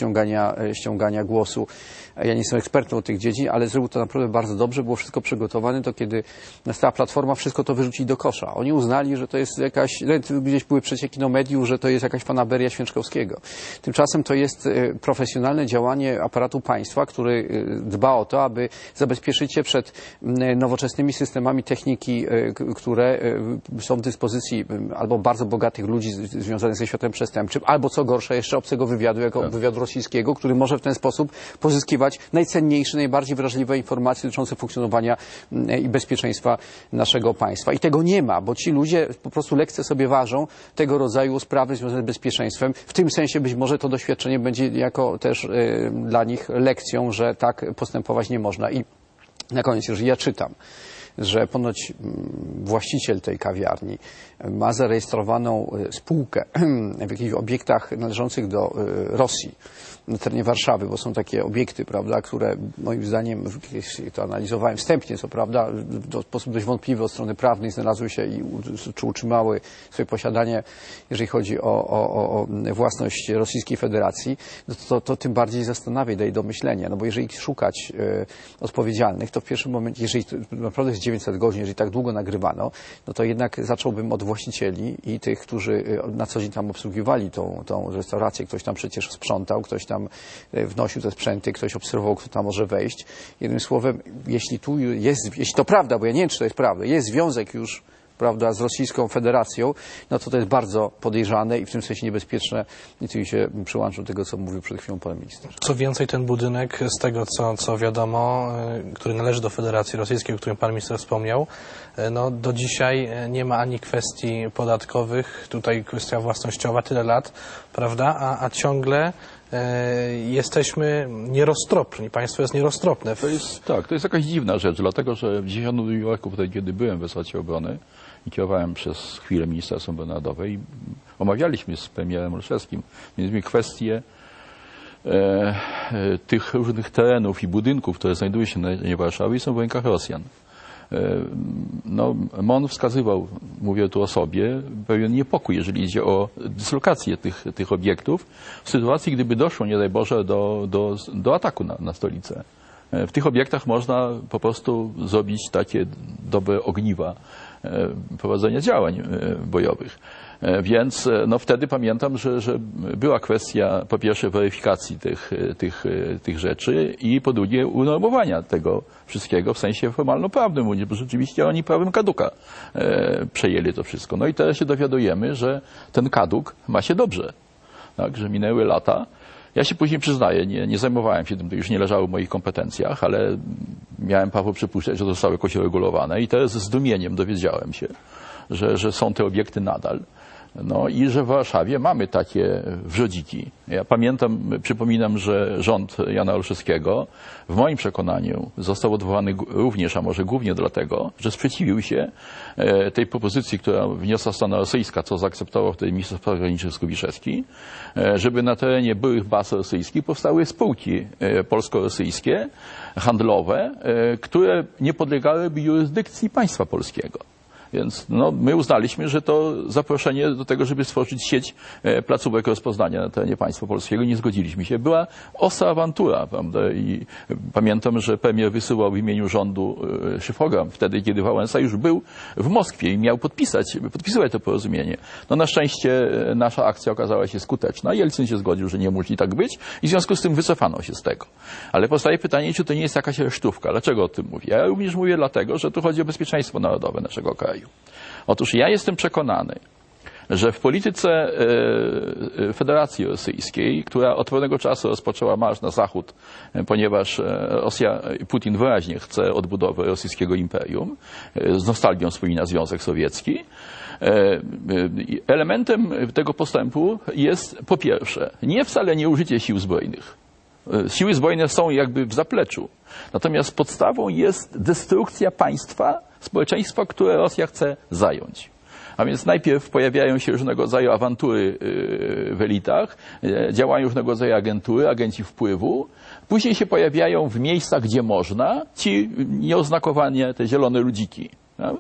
ściągania głosu. Ja nie jestem ekspertem od tych dziedzin, ale zrobił to naprawdę bardzo dobrze, było wszystko przygotowane, to kiedy nastała platforma, wszystko to wyrzucili do kosza. Oni uznali, że to jest jakaś, gdzieś były przecieki do mediów, że to jest jakaś fanaberia Święczkowskiego. Tymczasem to jest profesjonalne działanie aparatu państwa, który dba o to, aby zabezpieczyć się przed nowoczesnymi systemami techniki, które są w dyspozycji albo bardzo bogatych ludzi związanych ze światem przestępczym, albo co gorsza jeszcze obcego wywiadu, jako wywiadu rosyjskiego, który może w ten sposób pozyskiwać najcenniejsze, najbardziej wrażliwe informacje dotyczące funkcjonowania i bezpieczeństwa naszego państwa. I tego nie ma, bo ci ludzie po prostu lekce sobie ważą tego rodzaju sprawy związane z bezpieczeństwem. W tym sensie być może to doświadczenie będzie jako też dla nich lekcją, że tak postępować nie można. I na koniec, jeżeli ja czytam, że ponoć właściciel tej kawiarni ma zarejestrowaną spółkę w jakichś obiektach należących do Rosji na terenie Warszawy, bo są takie obiekty, prawda, które moim zdaniem, to analizowałem wstępnie, co prawda, w sposób dość wątpliwy od strony prawnej znalazły się czy utrzymały swoje posiadanie, jeżeli chodzi o własność Rosyjskiej Federacji, to tym bardziej zastanawia i daje do myślenia, no bo jeżeli szukać odpowiedzialnych, to w pierwszym momencie, jeżeli to naprawdę jest 900 godzin, jeżeli tak długo nagrywano, no to jednak zacząłbym od właścicieli i tych, którzy na co dzień tam obsługiwali tą restaurację. Ktoś tam przecież sprzątał, ktoś tam wnosił te sprzęty, ktoś obserwował, kto tam może wejść. Jednym słowem, jeśli to prawda, bo ja nie wiem, czy to jest prawda, jest związek już, prawda, z Rosyjską Federacją, no to jest bardzo podejrzane i w tym sensie niebezpieczne. I tu się przyłączam do tego, co mówił przed chwilą pan minister. Co więcej, ten budynek, z tego co wiadomo, który należy do Federacji Rosyjskiej, o którym pan minister wspomniał, no do dzisiaj nie ma ani kwestii podatkowych, tutaj kwestia własnościowa, tyle lat, prawda, a ciągle jesteśmy nieroztropni, państwo jest nieroztropne. To jest jakaś dziwna rzecz, dlatego że w 10 New Yorku, wtedy kiedy byłem w resorcie obrony i kierowałem przez chwilę Ministerstwem Obrony Narodowej, omawialiśmy z premierem Olszewskim między innymi kwestie tych różnych terenów i budynków, które znajdują się na terenie Warszawy i są w rękach Rosjan. No, MON wskazywał, mówię tu o sobie, pewien niepokój, jeżeli idzie o dyslokację tych obiektów w sytuacji, gdyby doszło, nie daj Boże, do ataku na stolicę. W tych obiektach można po prostu zrobić takie dobre ogniwa prowadzenia działań bojowych. Więc no wtedy pamiętam, że była kwestia po pierwsze weryfikacji tych rzeczy i po drugie unormowania tego wszystkiego w sensie formalno-prawnym, bo rzeczywiście oni prawem kaduka przejęli to wszystko. No i teraz się dowiadujemy, że ten kaduk ma się dobrze, tak, że minęły lata Ja się później przyznaję, nie zajmowałem się tym, to już nie leżało w moich kompetencjach, ale miałem prawo przypuszczać, że to zostało jakoś uregulowane i teraz ze zdumieniem dowiedziałem się, że są te obiekty nadal. No i że w Warszawie mamy takie wrzodziki. Ja przypominam, że rząd Jana Olszewskiego w moim przekonaniu został odwołany również, a może głównie dlatego, że sprzeciwił się tej propozycji, która wniosła strona rosyjska, co zaakceptował wtedy minister spraw zagranicznych Skubiszewski, żeby na terenie byłych baz rosyjskich powstały spółki polsko-rosyjskie, handlowe, które nie podlegałyby jurysdykcji państwa polskiego. Więc my uznaliśmy, że to zaproszenie do tego, żeby stworzyć sieć placówek rozpoznania na terenie państwa polskiego, nie zgodziliśmy się. Była ostra awantura, prawda? I pamiętam, że premier wysyłał w imieniu rządu szyfrogram wtedy, kiedy Wałęsa już był w Moskwie i miał podpisywać to porozumienie. No na szczęście nasza akcja okazała się skuteczna. Jelcyn się zgodził, że nie musi tak być i w związku z tym wycofano się z tego. Ale powstaje pytanie, czy to nie jest jakaś resztówka. Dlaczego o tym mówię? Ja również mówię dlatego, że tu chodzi o bezpieczeństwo narodowe naszego kraju. Otóż ja jestem przekonany, że w polityce Federacji Rosyjskiej, która od pewnego czasu rozpoczęła marsz na zachód, ponieważ Putin wyraźnie chce odbudowy rosyjskiego imperium, z nostalgią wspomina Związek Sowiecki, elementem tego postępu jest po pierwsze wcale nie użycie sił zbrojnych. Siły zbrojne są jakby w zapleczu. Natomiast podstawą jest destrukcja państwa, społeczeństwa, które Rosja chce zająć. A więc najpierw pojawiają się różnego rodzaju awantury w elitach, działają różnego rodzaju agentury, agenci wpływu. Później się pojawiają w miejscach, gdzie można, ci nieoznakowanie, te zielone ludziki.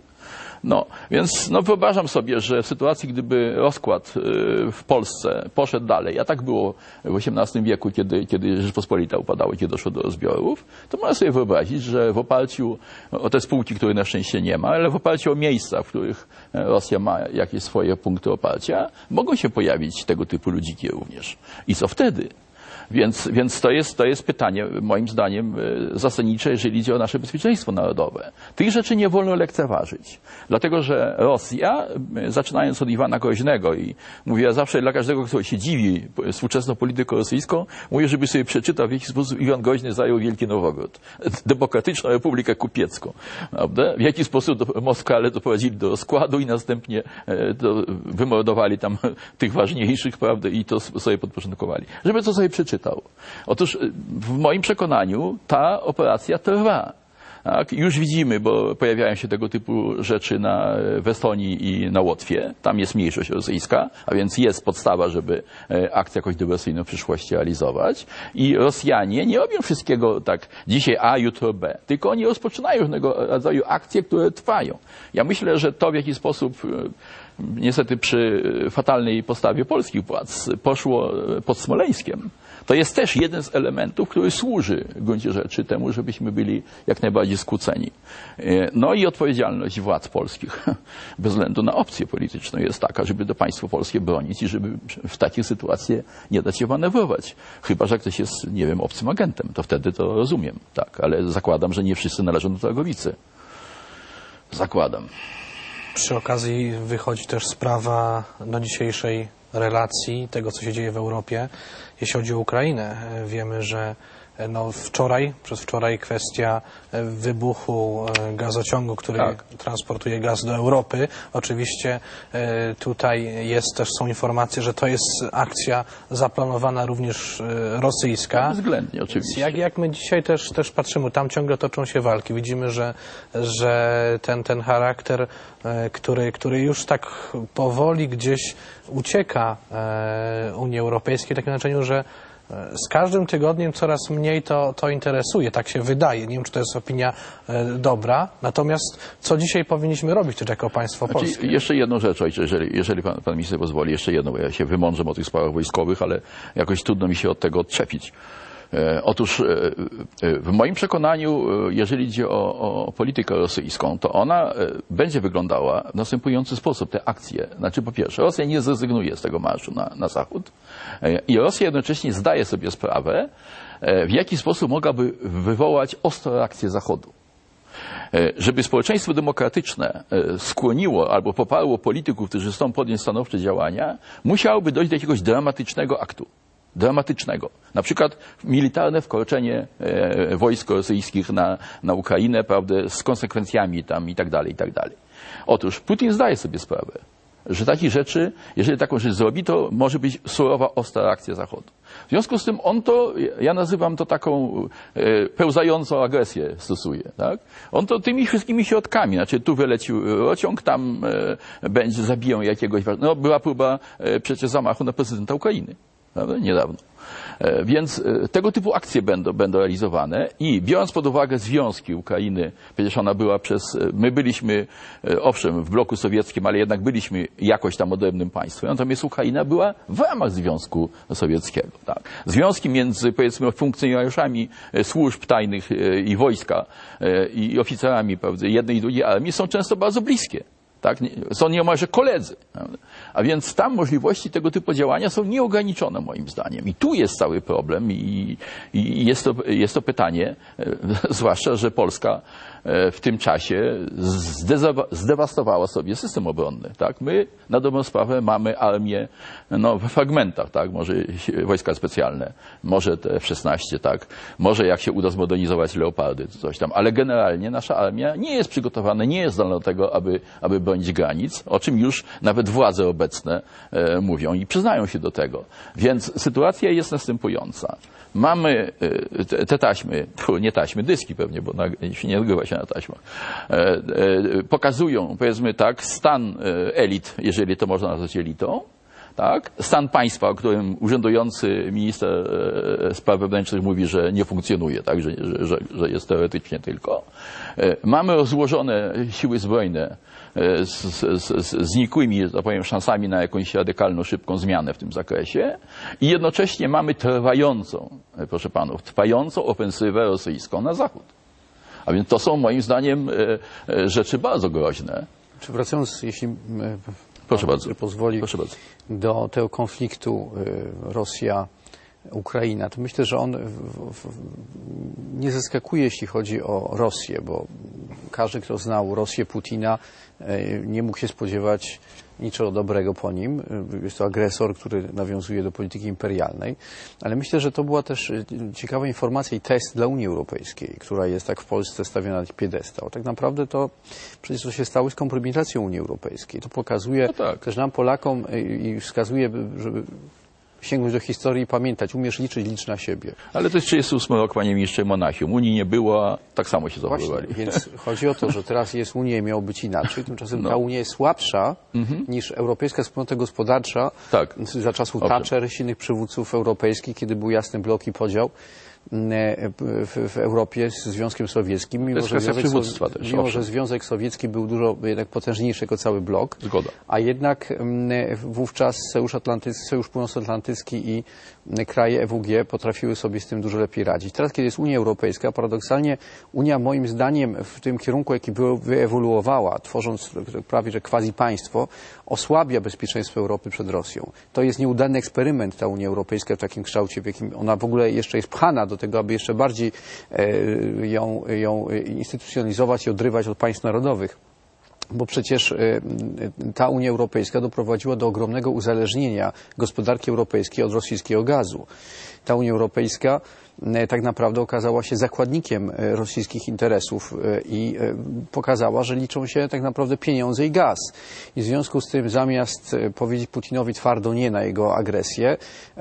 Więc wyobrażam sobie, że w sytuacji, gdyby rozkład w Polsce poszedł dalej, a tak było w XVIII wieku, kiedy Rzeczpospolita upadała, kiedy doszło do rozbiorów, to można sobie wyobrazić, że w oparciu o te spółki, których na szczęście nie ma, ale w oparciu o miejsca, w których Rosja ma jakieś swoje punkty oparcia, mogą się pojawić tego typu ludziki również. I co wtedy? Więc to jest pytanie, moim zdaniem, zasadnicze, jeżeli idzie o nasze bezpieczeństwo narodowe. Tych rzeczy nie wolno lekceważyć. Dlatego, że Rosja, zaczynając od Iwana Groźnego i mówię, ja zawsze dla każdego, kto się dziwi współczesną polityką rosyjską, mówię, żeby sobie przeczytał, w jaki sposób Iwan Groźny zajął Wielki Nowogród. Demokratyczną Republikę Kupiecką. Prawda? W jaki sposób Moskale doprowadzili do rozkładu i następnie wymordowali tam tych ważniejszych, prawda, i to sobie podporządkowali. Żeby to sobie przeczytał. Otóż w moim przekonaniu ta operacja trwa. Tak? Już widzimy, bo pojawiają się tego typu rzeczy w Estonii i na Łotwie. Tam jest mniejszość rosyjska, a więc jest podstawa, żeby akcję jakoś dywersyjną w przyszłości realizować. I Rosjanie nie robią wszystkiego tak dzisiaj A, jutro B, tylko oni rozpoczynają różnego rodzaju akcje, które trwają. Ja myślę, że to w jaki sposób niestety przy fatalnej postawie polskich władz poszło pod Smoleńskiem. To jest też jeden z elementów, który służy w gruncie rzeczy temu, żebyśmy byli jak najbardziej skłóceni. No i odpowiedzialność władz polskich, bez względu na opcję polityczną, jest taka, żeby to państwo polskie bronić i żeby w takich sytuacjach nie dać się manewrować. Chyba że ktoś jest, nie wiem, obcym agentem, to wtedy to rozumiem, tak, ale zakładam, że nie wszyscy należą do Targowicy. Zakładam. Przy okazji wychodzi też sprawa dzisiejszej relacji, tego co się dzieje w Europie, jeśli chodzi o Ukrainę. Wiemy, że przez wczoraj kwestia wybuchu gazociągu, który transportuje gaz do Europy. Oczywiście tutaj są informacje, że to jest akcja zaplanowana również rosyjska. Względnie, oczywiście. Jak my dzisiaj też patrzymy, tam ciągle toczą się walki. Widzimy, że ten charakter, który już tak powoli gdzieś ucieka Unii Europejskiej, w takim znaczeniu, że z każdym tygodniem coraz mniej to interesuje, tak się wydaje. Nie wiem, czy to jest opinia dobra. Natomiast co dzisiaj powinniśmy robić też jako państwo polskie? Jeszcze jedną rzecz, ojcze, jeżeli pan minister pozwoli, jeszcze jedną, bo ja się wymądrzam o tych sprawach wojskowych, ale jakoś trudno mi się od tego odczepić. Otóż w moim przekonaniu, jeżeli idzie o politykę rosyjską, to ona będzie wyglądała w następujący sposób, te akcje. Znaczy po pierwsze, Rosja nie zrezygnuje z tego marszu na zachód i Rosja jednocześnie zdaje sobie sprawę, w jaki sposób mogłaby wywołać ostrą reakcję Zachodu. Żeby społeczeństwo demokratyczne skłoniło albo poparło polityków, którzy chcą podjąć stanowcze działania, musiałoby dojść do jakiegoś dramatycznego aktu. dramatycznego. Na przykład militarne wkroczenie wojsk rosyjskich na Ukrainę, prawda, z konsekwencjami tam i tak dalej, i tak dalej. Otóż Putin zdaje sobie sprawę, że takich rzeczy, jeżeli taką rzecz zrobi, to może być surowa, ostra reakcja Zachodu. W związku z tym on to, ja nazywam to taką pełzającą agresję stosuje. Tak? On to tymi wszystkimi środkami, znaczy tu wylecił rociąg, tam będzie zabiją jakiegoś... No była próba przecież zamachu na prezydenta Ukrainy, prawda? Niedawno. Więc tego typu akcje będą realizowane i biorąc pod uwagę związki Ukrainy, przecież ona była my byliśmy, owszem, w bloku sowieckim, ale jednak byliśmy jakoś tam odrębnym państwem, natomiast Ukraina była w ramach Związku Sowieckiego. Tak. Związki między, powiedzmy, funkcjonariuszami służb tajnych i wojska i oficerami, prawda, jednej i drugiej armii są często bardzo bliskie. Tak? Są niemalże koledzy. Prawda? A więc tam możliwości tego typu działania są nieograniczone moim zdaniem. I tu jest cały problem i jest to pytanie, zwłaszcza, że Polska w tym czasie zdewastowała sobie system obronny. Tak? My na dobrą sprawę mamy armię w fragmentach, tak? Może wojska specjalne, może te F-16, tak? Może jak się uda zmodernizować Leopardy, coś tam, ale generalnie nasza armia nie jest przygotowana, nie jest zdolna do tego, aby bronić granic, o czym już nawet władze obecne mówią i przyznają się do tego. Więc sytuacja jest następująca. Mamy te taśmy, nie taśmy, dyski pewnie, bo się nie nagrywa się na taśmach, pokazują, powiedzmy tak, stan elit, jeżeli to można nazwać elitą, tak? Stan państwa, o którym urzędujący minister spraw wewnętrznych mówi, że nie funkcjonuje, tak? że jest teoretycznie tylko. Mamy rozłożone siły zbrojne z nikłymi, że tak powiem, szansami na jakąś radykalną, szybką zmianę w tym zakresie i jednocześnie mamy trwającą, proszę panów, trwającą ofensywę rosyjską na zachód. A więc to są moim zdaniem rzeczy bardzo groźne. Czy wracając, jeśli proszę bardzo, pozwoli, proszę bardzo, do tego konfliktu Rosja-Ukraina, to myślę, że on nie zaskakuje, jeśli chodzi o Rosję, bo każdy, kto znał Rosję Putina, nie mógł się spodziewać niczego dobrego po nim. Jest to agresor, który nawiązuje do polityki imperialnej. Ale myślę, że to była też ciekawa informacja i test dla Unii Europejskiej, która jest tak w Polsce stawiana na piedestał. Tak naprawdę to przecież to się stało z kompromitacją Unii Europejskiej. To pokazuje też nam, Polakom, i wskazuje, żeby sięgnąć do historii i pamiętać, umiesz liczyć, licz na siebie. Ale to jest 38 rok, panie ministrze, Monachium. Unii nie było, tak samo się zachowywali. Właśnie, więc chodzi o to, że teraz jest Unia i miało być inaczej. Tymczasem ta Unia jest słabsza niż Europejska Wspólnota Gospodarcza za czasów Thatcher, silnych przywódców europejskich, kiedy był jasny blok i podział w Europie z Związkiem Sowieckim, mimo że Związek Sowiecki był dużo jednak potężniejszy jako cały blok. Zgoda. A jednak wówczas Sojusz Północnoatlantycki i kraje EWG potrafiły sobie z tym dużo lepiej radzić. Teraz, kiedy jest Unia Europejska, paradoksalnie Unia moim zdaniem w tym kierunku, jaki wyewoluowała, tworząc prawie że quasi państwo, osłabia bezpieczeństwo Europy przed Rosją. To jest nieudany eksperyment, ta Unia Europejska w takim kształcie, w jakim ona w ogóle jeszcze jest pchana do tego, aby jeszcze bardziej ją instytucjonalizować i odrywać od państw narodowych. Bo przecież ta Unia Europejska doprowadziła do ogromnego uzależnienia gospodarki europejskiej od rosyjskiego gazu. Ta Unia Europejska tak naprawdę okazała się zakładnikiem rosyjskich interesów i pokazała, że liczą się tak naprawdę pieniądze i gaz. I w związku z tym zamiast powiedzieć Putinowi twardo nie na jego agresję,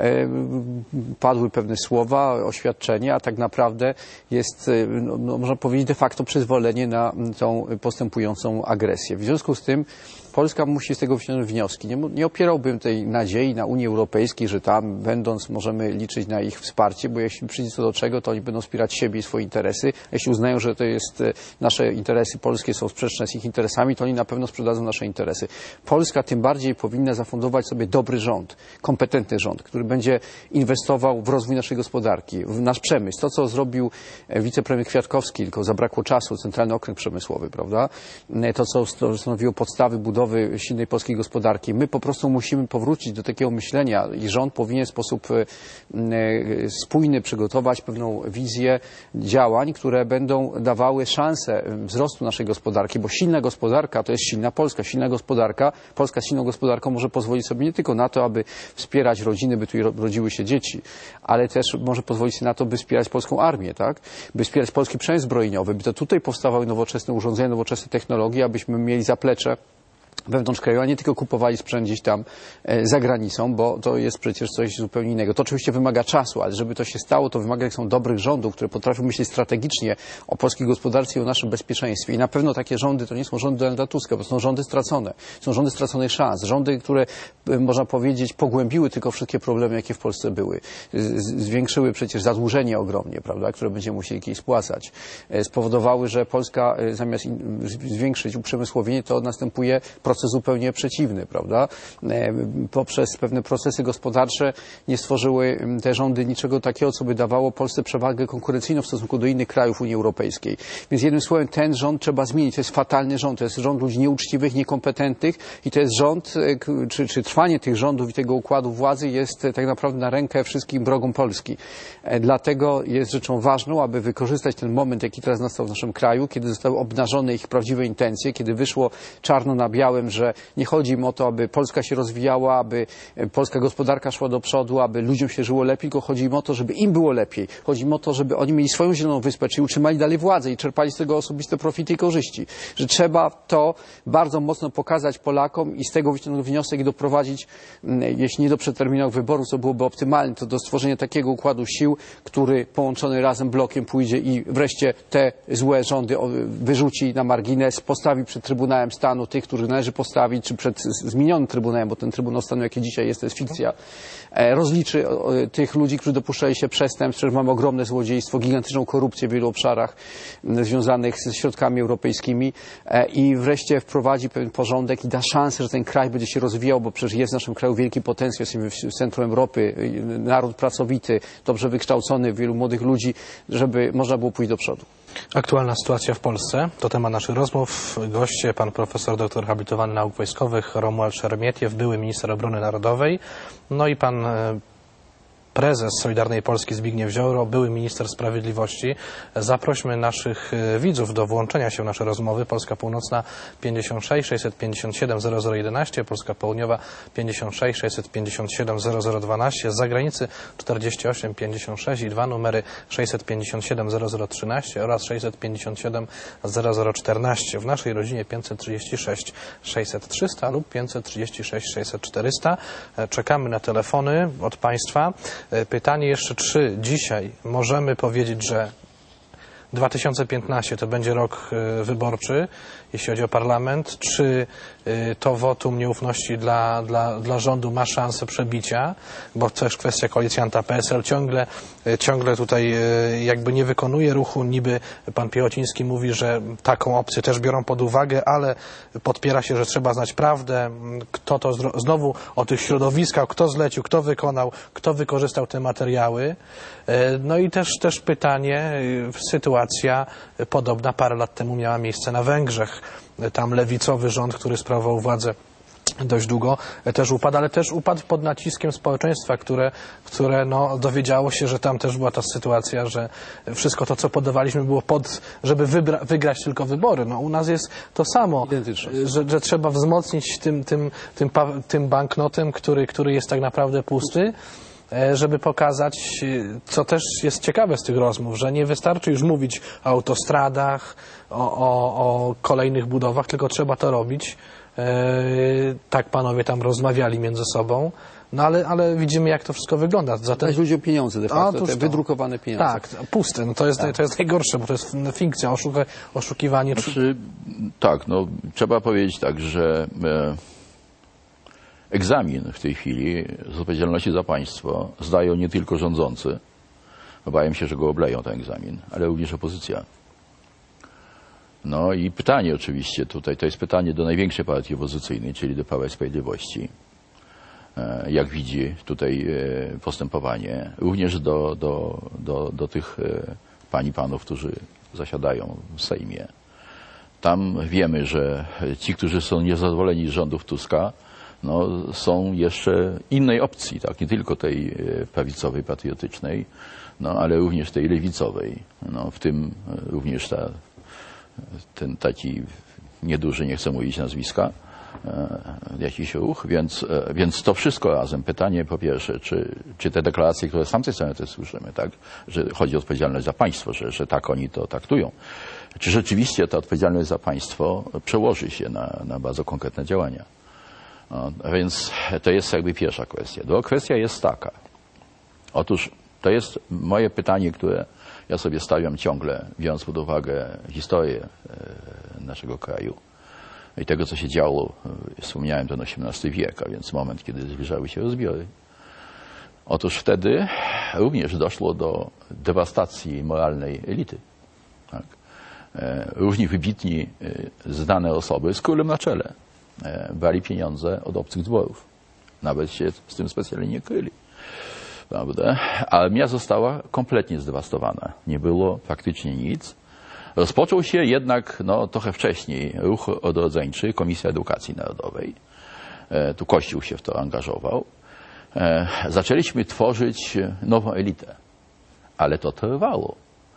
padły pewne słowa, oświadczenia, a tak naprawdę jest, można powiedzieć, de facto przyzwolenie na tą postępującą agresję. W związku z tym Polska musi z tego wyciągnąć wnioski. Nie opierałbym tej nadziei na Unii Europejskiej, że tam będąc możemy liczyć na ich wsparcie, bo jeśli przyjdzie co do czego, to oni będą wspierać siebie i swoje interesy. A jeśli uznają, że to jest nasze interesy polskie są sprzeczne z ich interesami, to oni na pewno sprzedadzą nasze interesy. Polska tym bardziej powinna zafundować sobie dobry rząd, kompetentny rząd, który będzie inwestował w rozwój naszej gospodarki, w nasz przemysł. To, co zrobił wicepremier Kwiatkowski, tylko zabrakło czasu, Centralny Okręg Przemysłowy, prawda? To, co stanowiło podstawy budowy silnej polskiej gospodarki. My po prostu musimy powrócić do takiego myślenia i rząd powinien w sposób spójny przygotować przygotować pewną wizję działań, które będą dawały szansę wzrostu naszej gospodarki, bo silna gospodarka to jest silna Polska. Silna gospodarka, Polska z silną gospodarką może pozwolić sobie nie tylko na to, aby wspierać rodziny, by tu rodziły się dzieci, ale też może pozwolić sobie na to, by wspierać polską armię, tak? By wspierać polski przemysł zbrojeniowy, by to tutaj powstawały nowoczesne urządzenia, nowoczesne technologie, abyśmy mieli zaplecze wewnątrz kraju, a nie tylko kupowali sprzęt gdzieś tam za granicą, bo to jest przecież coś zupełnie innego. To oczywiście wymaga czasu, ale żeby to się stało, to wymaga dobrych rządów, które potrafią myśleć strategicznie o polskiej gospodarce i o naszym bezpieczeństwie. I na pewno takie rządy to nie są rządy Donalda Tuska, bo są rządy stracone. Są rządy straconych szans. Rządy, które, można powiedzieć, pogłębiły tylko wszystkie problemy, jakie w Polsce były. Zwiększyły przecież zadłużenie ogromnie, prawda, które będziemy musieli kiedyś spłacać. Spowodowały, że Polska zamiast zwiększyć uprzemysłowienie, to następuje proces zupełnie przeciwny, prawda? Poprzez pewne procesy gospodarcze nie stworzyły te rządy niczego takiego, co by dawało Polsce przewagę konkurencyjną w stosunku do innych krajów Unii Europejskiej. Więc jednym słowem ten rząd trzeba zmienić. To jest fatalny rząd. To jest rząd ludzi nieuczciwych, niekompetentnych i to jest rząd, czy trwanie tych rządów i tego układu władzy jest tak naprawdę na rękę wszystkim wrogom Polski. Dlatego jest rzeczą ważną, aby wykorzystać ten moment, jaki teraz nastał w naszym kraju, kiedy zostały obnażone ich prawdziwe intencje, kiedy wyszło czarno na białym, że nie chodzi im o to, aby Polska się rozwijała, aby polska gospodarka szła do przodu, aby ludziom się żyło lepiej, tylko chodzi im o to, żeby im było lepiej. Chodzi im o to, żeby oni mieli swoją zieloną wyspę, czyli utrzymali dalej władzę i czerpali z tego osobiste profity i korzyści. Że trzeba to bardzo mocno pokazać Polakom i z tego wyciągnąć wniosek i doprowadzić, jeśli nie do przeterminowanych wyborów, co byłoby optymalne, to do stworzenia takiego układu sił, który połączony razem blokiem pójdzie i wreszcie te złe rządy wyrzuci na margines, postawi przed Trybunałem Stanu tych, których należy postawić, czy przed zmienionym Trybunałem, bo ten Trybunał Stanu, jaki dzisiaj jest, to jest fikcja, rozliczy tych ludzi, którzy dopuszczali się przestępstw. Przecież mamy ogromne złodziejstwo, gigantyczną korupcję w wielu obszarach związanych ze środkami europejskimi i wreszcie wprowadzi pewien porządek i da szansę, że ten kraj będzie się rozwijał, bo przecież jest w naszym kraju wielki potencjał, jesteśmy w centrum Europy, naród pracowity, dobrze wykształcony, wielu młodych ludzi, żeby można było pójść do przodu. Aktualna sytuacja w Polsce to temat naszych rozmów. Goście pan profesor doktor habilitowany nauk wojskowych Romuald Szeremietiew, były minister obrony narodowej, no i pan prezes Solidarnej Polski Zbigniew Ziobro, były minister sprawiedliwości. Zaprośmy naszych widzów do włączenia się w nasze rozmowy. Polska Północna 56 657 0011, Polska Południowa 56 657 0012, z zagranicy 48 56 i dwa numery 657 0013 oraz 657 0014. W naszej rodzinie 536 600 300 lub 536 600 400. Czekamy na telefony od Państwa. Pytanie jeszcze, czy dzisiaj możemy powiedzieć, że 2015 to będzie rok wyborczy, jeśli chodzi o parlament, czy to wotum nieufności dla rządu ma szansę przebicia, bo też kwestia koalicjanta PSL ciągle tutaj jakby nie wykonuje ruchu, niby pan Piechociński mówi, że taką opcję też biorą pod uwagę, ale podpiera się, że trzeba znać prawdę, kto to znowu o tych środowiskach, kto zlecił, kto wykonał, kto wykorzystał te materiały. No i też pytanie, sytuacja podobna parę lat temu miała miejsce na Węgrzech. Tam lewicowy rząd, który sprawował władzę dość długo, też upadł, ale też upadł pod naciskiem społeczeństwa, które no, dowiedziało się, że tam też była ta sytuacja, że wszystko to, co podawaliśmy, było żeby wygrać tylko wybory. No, u nas jest to samo, że trzeba wzmocnić tym banknotem, który jest tak naprawdę pusty, żeby pokazać, co też jest ciekawe z tych rozmów, że nie wystarczy już mówić o autostradach, o kolejnych budowach, tylko trzeba to robić. Tak panowie tam rozmawiali między sobą. No ale widzimy, jak to wszystko wygląda. Zatem ludzi o pieniądze de facto, te wydrukowane pieniądze. Tak, puste. No to jest najgorsze, bo to jest fikcja, oszukiwanie. Tak, no trzeba powiedzieć tak, że egzamin w tej chwili z odpowiedzialności za państwo zdają nie tylko rządzący. Obawiam się, że go obleją ten egzamin, ale również opozycja. No i pytanie oczywiście tutaj, to jest pytanie do największej partii opozycyjnej, czyli do Prawa i Sprawiedliwości. Jak widzi tutaj postępowanie, również do tych pań i panów, którzy zasiadają w Sejmie. Tam wiemy, że ci, którzy są niezadowoleni z rządów Tuska, no, są jeszcze innej opcji, tak, nie tylko tej prawicowej, patriotycznej. no ale również tej lewicowej, no w tym również ten taki nieduży, nie chcę mówić nazwiska, jakiś ruch, więc to wszystko razem. Pytanie po pierwsze, czy te deklaracje, które z tamtej strony też słyszymy, tak, że chodzi o odpowiedzialność za państwo, że tak oni to traktują, czy rzeczywiście ta odpowiedzialność za państwo przełoży się na bardzo konkretne działania. A więc to jest jakby pierwsza kwestia. Druga kwestia jest taka. Otóż to jest moje pytanie, które ja sobie stawiam ciągle, biorąc pod uwagę historię naszego kraju i tego, co się działo, wspomniałem ten XVIII wiek, a więc moment, kiedy zbliżały się rozbiory. Otóż wtedy również doszło do dewastacji moralnej elity. Tak? Różni wybitni, znane osoby z królem na czele brali pieniądze od obcych dworów. Nawet się z tym specjalnie nie kryli. Prawda? Armia została kompletnie zdewastowana. Nie było praktycznie nic. Rozpoczął się jednak trochę wcześniej ruch odrodzeńczy, Komisja Edukacji Narodowej. Tu Kościół się w to angażował. Zaczęliśmy tworzyć nową elitę. Ale to trwało.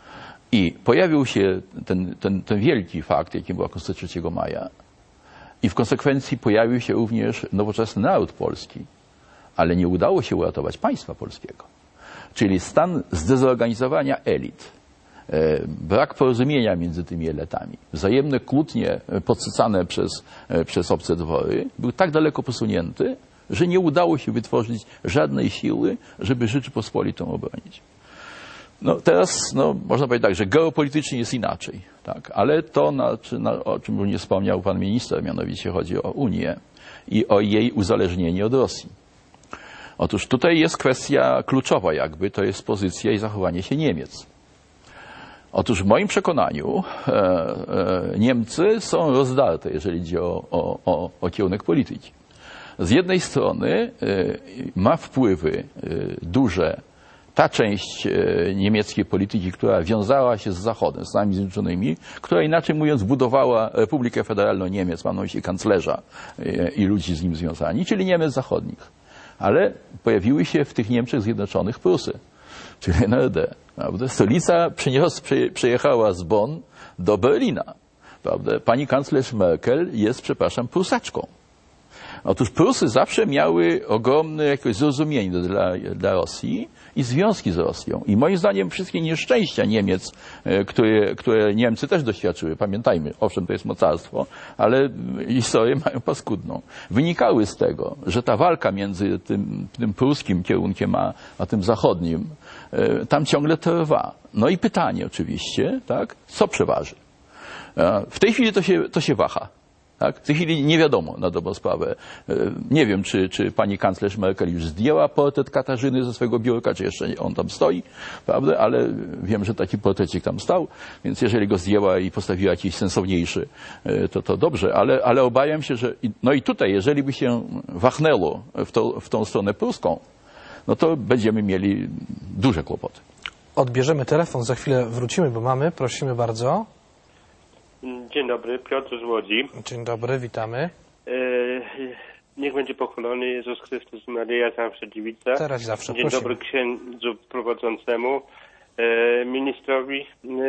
I pojawił się ten wielki fakt, jakim była Konstytucja 3 maja. I w konsekwencji pojawił się również nowoczesny naród polski. Ale nie udało się uratować państwa polskiego. Czyli stan zdezorganizowania elit, brak porozumienia między tymi elitami, wzajemne kłótnie podsycane przez obce dwory był tak daleko posunięty, że nie udało się wytworzyć żadnej siły, żeby Rzeczypospolitą obronić. Teraz można powiedzieć tak, że geopolitycznie jest inaczej, tak? Ale to, o czym również wspomniał pan minister, mianowicie chodzi o Unię i o jej uzależnienie od Rosji. Otóż tutaj jest kwestia kluczowa jakby, to jest pozycja i zachowanie się Niemiec. Otóż w moim przekonaniu Niemcy są rozdarte, jeżeli chodzi o kierunek polityki. Z jednej strony ma wpływy duże ta część niemieckiej polityki, która wiązała się z Zachodem, z Stanami Zjednoczonymi, która inaczej mówiąc budowała Republikę Federalną Niemiec, mam na myśli kanclerza i ludzi z nim związani, czyli Niemiec zachodnich. Ale pojawiły się w tych Niemczech Zjednoczonych Prusy, czyli NRD. Prawda? Stolica przejechała z Bonn do Berlina. Prawda? Pani kanclerz Merkel jest, przepraszam, Prusaczką. Otóż Prusy zawsze miały ogromne jakieś zrozumienie dla Rosji i związki z Rosją. I moim zdaniem wszystkie nieszczęścia Niemiec, które Niemcy też doświadczyły, pamiętajmy, owszem, to jest mocarstwo, ale historię mają paskudną, wynikały z tego, że ta walka między tym pruskim kierunkiem a tym zachodnim tam ciągle trwa. No i pytanie oczywiście, tak, co przeważy? W tej chwili to się waha. Tak? W tej chwili nie wiadomo na dobrą sprawę. Nie wiem, czy pani kanclerz Merkel już zdjęła portret Katarzyny ze swojego biurka, czy jeszcze on tam stoi, prawda? Ale wiem, że taki portrecik tam stał, więc jeżeli go zdjęła i postawiła jakiś sensowniejszy, to dobrze, ale obawiam się, że i tutaj, jeżeli by się wachnęło w tą stronę pruską, no to będziemy mieli duże kłopoty. Odbierzemy telefon, za chwilę wrócimy, bo mamy. Prosimy bardzo. Dzień dobry, Piotr z Łodzi. Dzień dobry, witamy. Niech będzie pochwalony Jezus Chrystus i Maryja, zawsze dziewica. Teraz zawsze, Dzień prosimy. dobry księdzu prowadzącemu, ministrowi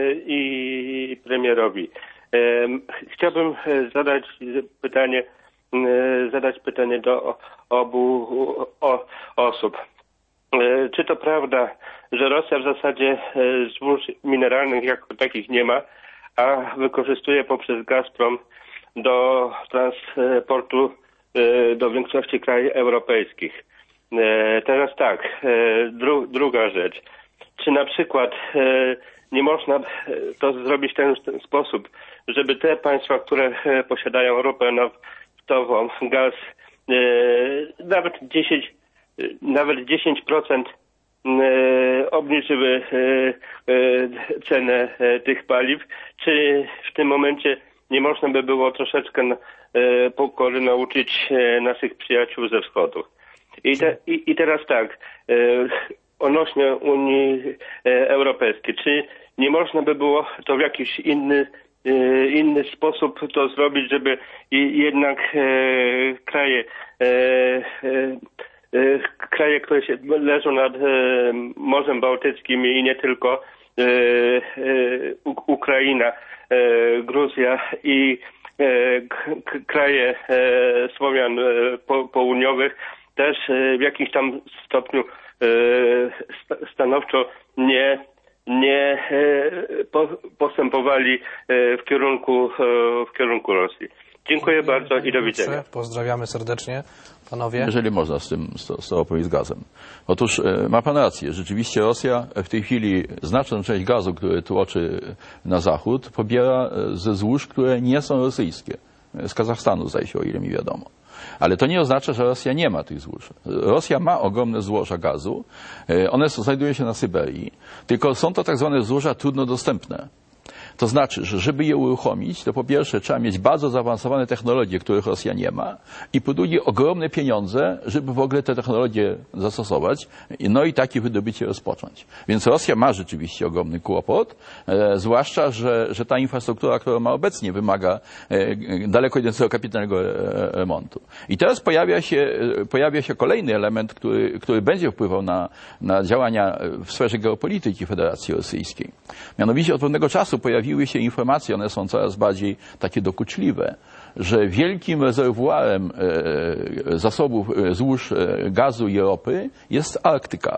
i premierowi. Chciałbym zadać pytanie do obu osób. Czy to prawda, że Rosja w zasadzie złóż mineralnych jako takich nie ma, a wykorzystuje poprzez Gazprom do transportu do większości krajów europejskich? Teraz tak, druga rzecz. Czy na przykład nie można to zrobić w ten sposób, żeby te państwa, które posiadają ropę naftową, gaz, nawet 10% obniżyły cenę tych paliw? Czy w tym momencie nie można by było troszeczkę pokory nauczyć naszych przyjaciół ze wschodu? I teraz tak, odnośnie Unii Europejskiej, czy nie można by było to w jakiś inny sposób to zrobić, żeby jednak kraje kraje, które leżą nad Morzem Bałtyckim i nie tylko, Ukraina, Gruzja i kraje Słowian południowych też w jakimś tam stopniu stanowczo nie postępowali w kierunku Rosji. Dziękuję bardzo i do widzenia. Pozdrawiamy serdecznie, panowie. Jeżeli można z tą opowieść z gazem. Otóż ma pan rację. Rzeczywiście Rosja w tej chwili znaczną część gazu, który tłoczy na zachód, pobiera ze złóż, które nie są rosyjskie. Z Kazachstanu, zdaje się, o ile mi wiadomo. Ale to nie oznacza, że Rosja nie ma tych złóż. Rosja ma ogromne złoża gazu. One znajdują się na Syberii. Tylko są to tak zwane złoża trudno dostępne. To znaczy, że żeby je uruchomić, to po pierwsze trzeba mieć bardzo zaawansowane technologie, których Rosja nie ma, i po drugie ogromne pieniądze, żeby w ogóle te technologie zastosować, no i takie wydobycie rozpocząć. Więc Rosja ma rzeczywiście ogromny kłopot, zwłaszcza, że ta infrastruktura, którą ma obecnie, wymaga daleko idącego kapitalnego remontu. I teraz pojawia się kolejny element, który będzie wpływał na działania w sferze geopolityki Federacji Rosyjskiej. Mianowicie od pewnego czasu pojawiły się informacje, one są coraz bardziej takie dokuczliwe, że wielkim rezerwuarem zasobów złóż gazu i ropy jest Arktyka.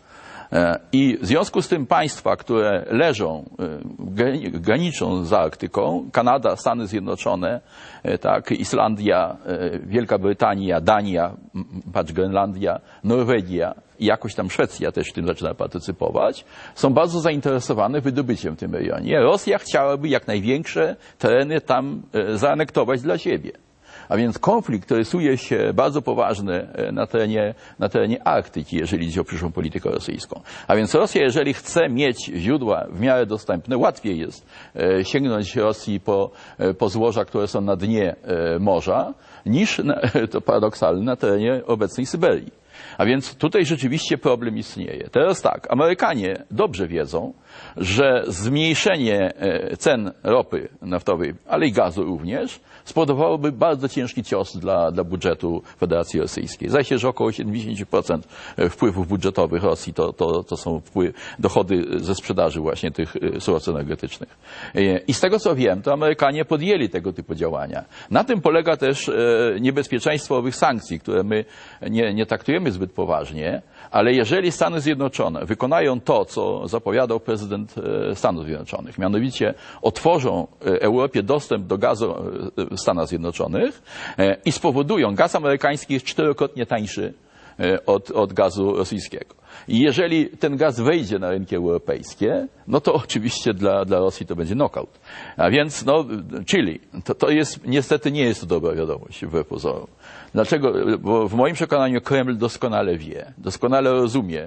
I w związku z tym państwa, które leżą, graniczą z Arktyką, Kanada, Stany Zjednoczone, tak, Islandia, Wielka Brytania, Dania, Grenlandia, Norwegia i jakoś tam Szwecja też w tym zaczyna partycypować, są bardzo zainteresowane wydobyciem w tym rejonie. Rosja chciałaby jak największe tereny tam zaanektować dla siebie. A więc konflikt rysuje się bardzo poważny na terenie Arktyki, jeżeli chodzi o przyszłą politykę rosyjską. A więc Rosja, jeżeli chce mieć źródła w miarę dostępne, łatwiej jest sięgnąć Rosji po złoża, które są na dnie morza, niż, to paradoksalne, na terenie obecnej Syberii. A więc tutaj rzeczywiście problem istnieje. Teraz tak, Amerykanie dobrze wiedzą, że zmniejszenie cen ropy naftowej, ale i gazu również, spowodowałoby bardzo ciężki cios dla budżetu Federacji Rosyjskiej. Zdaje się, że około 70% wpływów budżetowych Rosji to są dochody ze sprzedaży właśnie tych surowców energetycznych. I z tego co wiem, to Amerykanie podjęli tego typu działania. Na tym polega też niebezpieczeństwo owych sankcji, które my nie traktujemy zbyt poważnie, ale jeżeli Stany Zjednoczone wykonają to, co zapowiadał prezydent Stanów Zjednoczonych, mianowicie otworzą Europie dostęp do gazu w Stanach Zjednoczonych i spowodują, gaz amerykański jest 4-krotnie tańszy od gazu rosyjskiego. I jeżeli ten gaz wejdzie na rynki europejskie, no to oczywiście dla Rosji to będzie knockout. A więc, Chile, to jest, niestety nie jest to dobra wiadomość wbrew pozorom. Dlaczego? Bo w moim przekonaniu Kreml doskonale wie, doskonale rozumie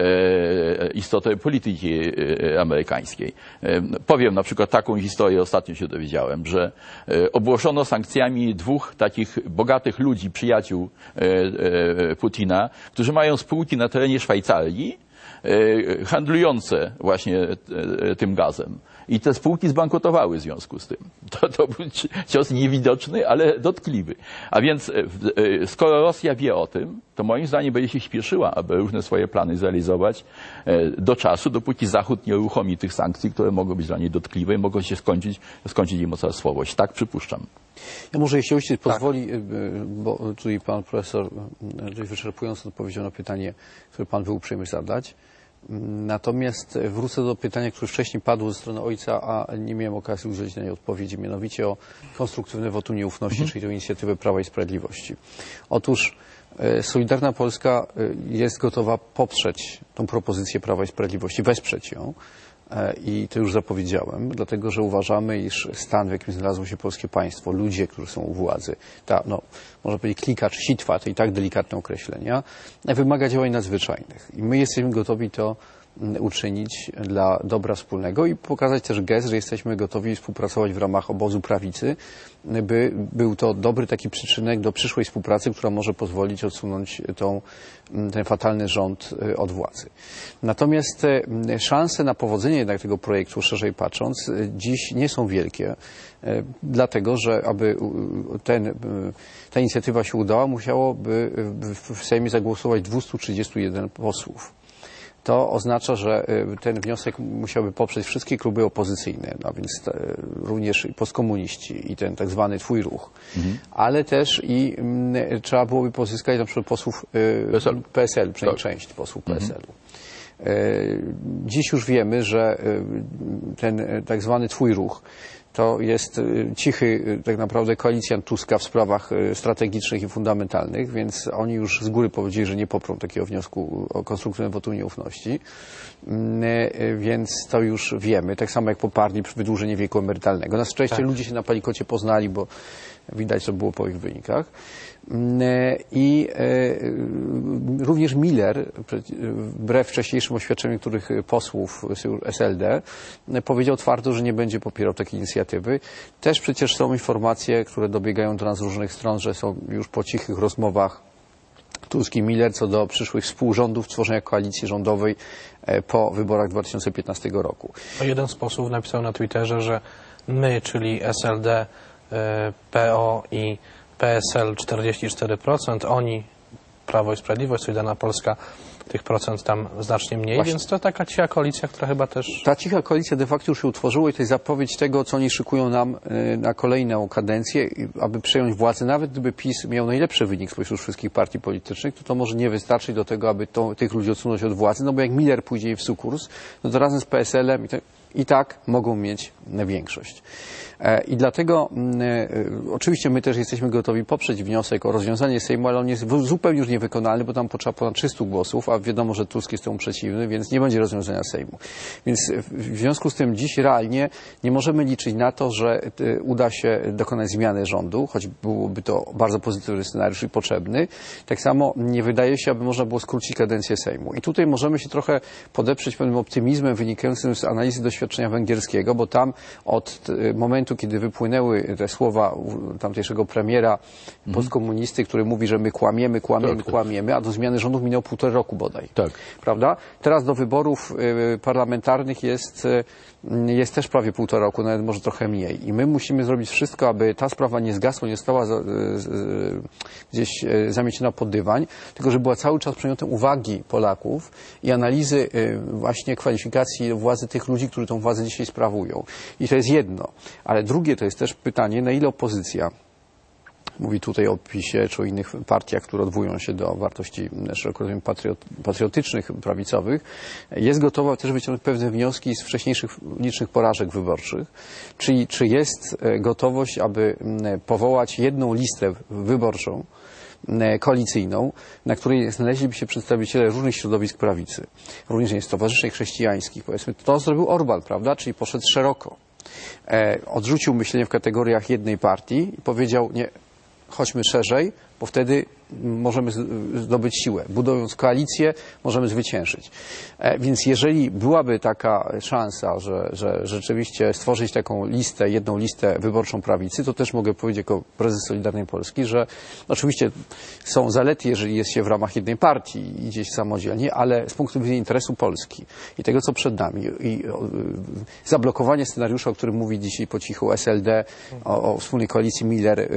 istotę polityki amerykańskiej. Powiem na przykład taką historię, ostatnio się dowiedziałem, że obłoszono sankcjami 2 takich bogatych ludzi, przyjaciół Putina, którzy mają spółki na terenie Szwajcarii, handlujące właśnie tym gazem. I te spółki zbankrutowały w związku z tym. To był cios niewidoczny, ale dotkliwy. A więc skoro Rosja wie o tym, to moim zdaniem będzie się śpieszyła, aby różne swoje plany zrealizować do czasu, dopóki Zachód nie uruchomi tych sankcji, które mogą być dla niej dotkliwe i mogą się skończyć jej mocarstwowość. Tak przypuszczam. Ja może, jeśli ojciec pozwoli, bo tutaj pan profesor dość wyczerpująco odpowiedział na pytanie, które pan był uprzejmy zadać. Natomiast wrócę do pytania, które wcześniej padło ze strony ojca, a nie miałem okazji udzielić na nie odpowiedzi, mianowicie o konstruktywne wotum nieufności, czyli tę inicjatywę Prawa i Sprawiedliwości. Otóż Solidarna Polska jest gotowa poprzeć tą propozycję Prawa i Sprawiedliwości, wesprzeć ją. I to już zapowiedziałem, dlatego że uważamy, iż stan, w jakim znalazło się polskie państwo, ludzie, którzy są u władzy, można powiedzieć klika czy sitwa, to i tak delikatne określenia, wymaga działań nadzwyczajnych. I my jesteśmy gotowi to uczynić dla dobra wspólnego i pokazać też gest, że jesteśmy gotowi współpracować w ramach obozu prawicy, by był to dobry taki przyczynek do przyszłej współpracy, która może pozwolić odsunąć ten fatalny rząd od władzy. Natomiast szanse na powodzenie jednak tego projektu, szerzej patrząc, dziś nie są wielkie, dlatego że aby ta inicjatywa się udała, musiałoby w Sejmie zagłosować 231 posłów. To oznacza, że ten wniosek musiałby poprzeć wszystkie kluby opozycyjne, no więc również postkomuniści i ten tak zwany Twój Ruch, ale też i trzeba byłoby pozyskać na przykład posłów PSL, przynajmniej część posłów PSL-u. Dziś już wiemy, że ten tak zwany Twój Ruch to jest cichy tak naprawdę koalicjant Tuska w sprawach strategicznych i fundamentalnych, więc oni już z góry powiedzieli, że nie poprą takiego wniosku o konstruktywne wotum nieufności, więc to już wiemy, tak samo jak poparli wydłużenie wieku emerytalnego. Na szczęście ludzie się na Palikocie poznali, bo widać to było po ich wynikach. I również Miller, wbrew wcześniejszym oświadczeniom niektórych posłów SLD, powiedział twardo, że nie będzie popierał takiej inicjatywy. Też przecież są informacje, które dobiegają do nas z różnych stron, że są już po cichych rozmowach Tusk i Miller co do przyszłych współrządów, tworzenia koalicji rządowej po wyborach 2015 roku. Jeden z posłów napisał na Twitterze, że my, czyli SLD, PO i PSL 44%, oni, Prawo i Sprawiedliwość, Solidarna Polska, tych procent tam znacznie mniej, właśnie. Więc to taka cicha koalicja, która chyba też... Ta cicha koalicja de facto już się utworzyła i to jest zapowiedź tego, co oni szykują nam na kolejną kadencję, aby przejąć władzę. Nawet gdyby PiS miał najlepszy wynik spośród wszystkich partii politycznych, to może nie wystarczyć do tego, aby tych ludzi odsunąć od władzy, no bo jak Miller pójdzie w sukurs, no to razem z PSL-em i tak mogą mieć większość. I dlatego oczywiście my też jesteśmy gotowi poprzeć wniosek o rozwiązanie Sejmu, ale on jest zupełnie już niewykonalny, bo tam potrzeba ponad 300 głosów, a wiadomo, że Tusk jest temu przeciwny, więc nie będzie rozwiązania Sejmu. Więc w związku z tym dziś realnie nie możemy liczyć na to, że uda się dokonać zmiany rządu, choć byłoby to bardzo pozytywny scenariusz i potrzebny. Tak samo nie wydaje się, aby można było skrócić kadencję Sejmu. I tutaj możemy się trochę podeprzeć pewnym optymizmem wynikającym z analizy doświadczenia węgierskiego, bo tam od momentu, kiedy wypłynęły te słowa tamtejszego premiera postkomunisty, który mówi, że my kłamiemy, a do zmiany rządów minęło 1,5 roku bodaj. Tak. Prawda? Teraz do wyborów parlamentarnych jest też prawie 1,5 roku, nawet może trochę mniej. I my musimy zrobić wszystko, aby ta sprawa nie zgasła, nie została gdzieś zamieciona pod dywan, tylko żeby była cały czas przedmiotem uwagi Polaków i analizy właśnie kwalifikacji władzy tych ludzi, którzy tą władzę dzisiaj sprawują. I to jest jedno. Ale drugie to jest też pytanie, na ile opozycja, mówi tutaj o PiS-ie czy o innych partiach, które odwołują się do wartości szeroko patriotycznych, prawicowych, jest gotowa też wyciągnąć pewne wnioski z wcześniejszych licznych porażek wyborczych. Czyli czy jest gotowość, aby powołać jedną listę wyborczą, koalicyjną, na której znaleźliby się przedstawiciele różnych środowisk prawicy, również stowarzyszeń chrześcijańskich, powiedzmy. To zrobił Orbán, prawda? Czyli poszedł szeroko. Odrzucił myślenie w kategoriach jednej partii i powiedział, nie, chodźmy szerzej, bo wtedy możemy zdobyć siłę. Budując koalicję, możemy zwyciężyć. Więc jeżeli byłaby taka szansa, że rzeczywiście stworzyć taką listę, jedną listę wyborczą prawicy, to też mogę powiedzieć jako prezes Solidarnej Polski, że oczywiście są zalety, jeżeli jest się w ramach jednej partii i gdzieś samodzielnie, ale z punktu widzenia interesu Polski i tego, co przed nami i zablokowanie scenariusza, o którym mówi dzisiaj po cichu SLD, o wspólnej koalicji Miller,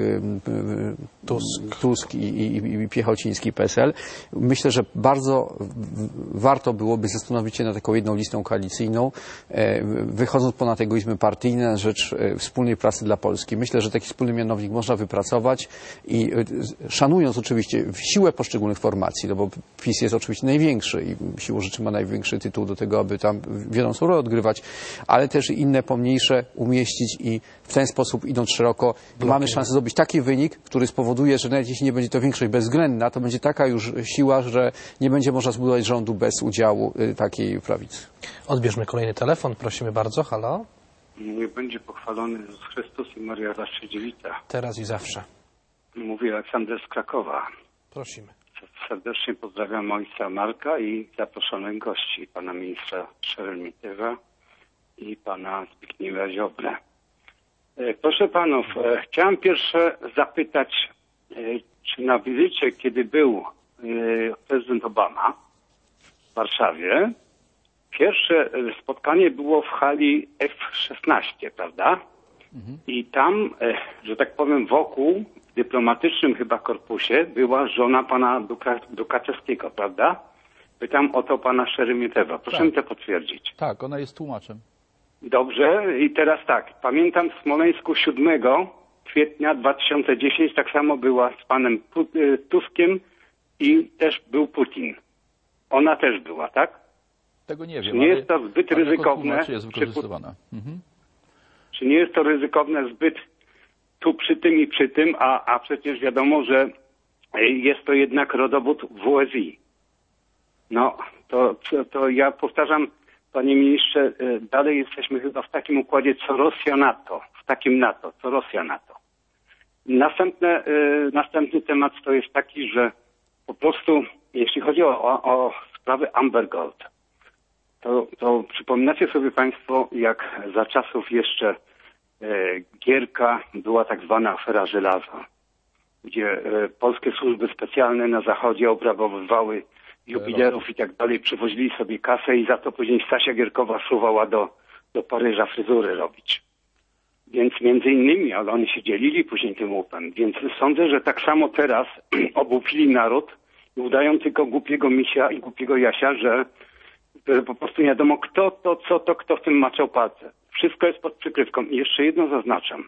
Tusk i Piechociński, PSL. Myślę, że bardzo warto byłoby zastanowić się nad taką jedną listą koalicyjną, wychodząc ponad egoizmy partyjne na rzecz wspólnej pracy dla Polski. Myślę, że taki wspólny mianownik można wypracować i szanując oczywiście siłę poszczególnych formacji, no bo PiS jest oczywiście największy i siłą rzeczy ma największy tytuł do tego, aby tam wiodącą rolę odgrywać, ale też inne pomniejsze umieścić i w ten sposób, idąc szeroko, mamy szansę zdobyć taki wynik, który spowoduje, że nawet jeśli nie będzie to większość bezwzględna, to będzie taka już siła, że nie będzie można zbudować rządu bez udziału takiej prawicy. Odbierzmy kolejny telefon. Prosimy bardzo. Halo? Niech będzie pochwalony Jezus Chrystus i Maria zawsze dziewica. Teraz i zawsze. Mówi Aleksander z Krakowa. Prosimy. Serdecznie pozdrawiam ojca Marka i zaproszonych gości, pana ministra Szeremietywa i pana Zbigniewa Ziobrę. Proszę panów, chciałem pierwsze zapytać, czy na wizycie, kiedy był prezydent Obama w Warszawie, pierwsze spotkanie było w hali F-16, prawda? I tam, że tak powiem, wokół, w dyplomatycznym chyba korpusie, była żona pana Dukaczewskiego, prawda? Pytam o to pana Szeremietywa. Proszę mi to potwierdzić. Tak, ona jest tłumaczem. Dobrze. I teraz tak. Pamiętam w Smoleńsku 7 kwietnia 2010 tak samo była z panem Tuskiem i też był Putin. Ona też była, tak? Tego nie wiem. Czy nie jest to zbyt ryzykowne? Jest wykorzystywana. Czy nie jest to ryzykowne zbyt tu przy tym i przy tym, a przecież wiadomo, że jest to jednak rodowód WSI. No, to ja powtarzam, panie ministrze, dalej jesteśmy chyba w takim układzie, co Rosja NATO, w takim NATO, co Rosja NATO. Następny temat to jest taki, że po prostu, jeśli chodzi o sprawę Amber Gold, to przypominacie sobie państwo, jak za czasów jeszcze Gierka była tak zwana afera żelaza, gdzie polskie służby specjalne na zachodzie obrabowywały jubilerów i tak dalej, przywozili sobie kasę i za to później Stasia Gierkowa fruwała do Paryża fryzury robić. Więc między innymi, ale oni się dzielili później tym łupem. Więc sądzę, że tak samo teraz obłupili naród i udają tylko głupiego misia i głupiego Jasia, że po prostu nie wiadomo kto to, co to, kto w tym maczał palce. Wszystko jest pod przykrywką. I jeszcze jedno zaznaczam,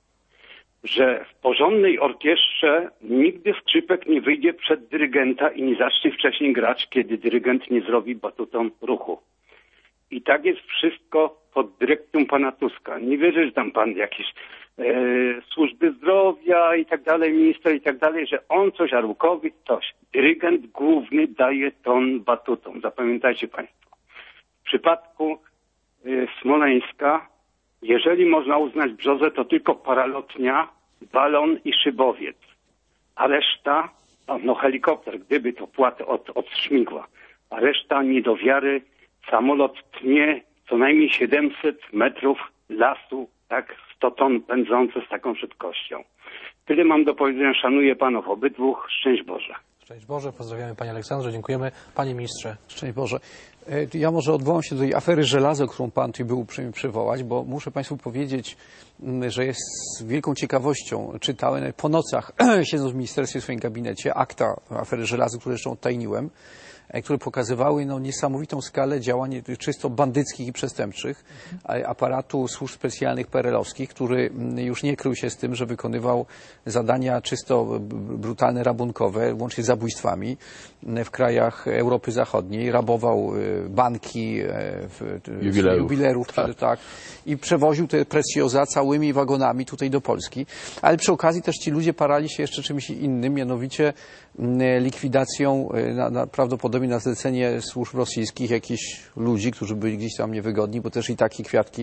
że w porządnej orkiestrze nigdy skrzypek nie wyjdzie przed dyrygenta i nie zacznie wcześniej grać, kiedy dyrygent nie zrobi batutą ruchu. I tak jest wszystko pod dyrekcją pana Tuska. Nie wierzę, że tam pan jakieś służby zdrowia i tak dalej, minister i tak dalej, że on coś, Arłukowicz coś. Dyrygent główny daje ton batutą. Zapamiętajcie państwo. W przypadku Smoleńska, jeżeli można uznać Brzozę, to tylko paralotnia, balon i szybowiec. A reszta, no helikopter, gdyby to płat od śmigła. A reszta nie do wiary, samolot tnie co najmniej 700 metrów lasu, tak 100 ton pędzące z taką szybkością. Tyle mam do powiedzenia. Szanuję panów obydwu. Szczęść Boże. Szczęść Boże. Pozdrawiamy panie Aleksandrze. Dziękujemy. Panie ministrze. Szczęść Boże. Ja może odwołam się do tej afery żelazo, którą pan tu był uprzejmy przywołać, bo muszę państwu powiedzieć, że jest z wielką ciekawością czytałem po nocach, siedząc w ministerstwie w swoim gabinecie, akta afery żelazo, które zresztą tajniłem, które pokazywały niesamowitą skalę działań czysto bandyckich i przestępczych aparatu służb specjalnych PRL-owskich, który już nie krył się z tym, że wykonywał zadania czysto brutalne, rabunkowe, łącznie z zabójstwami w krajach Europy Zachodniej, rabował banki, jubilerów tak, i przewoził te precjoza całymi wagonami tutaj do Polski. Ale przy okazji też ci ludzie parali się jeszcze czymś innym, mianowicie likwidacją prawdopodobnie na zlecenie służb rosyjskich jakichś ludzi, którzy byli gdzieś tam niewygodni, bo też i takie kwiatki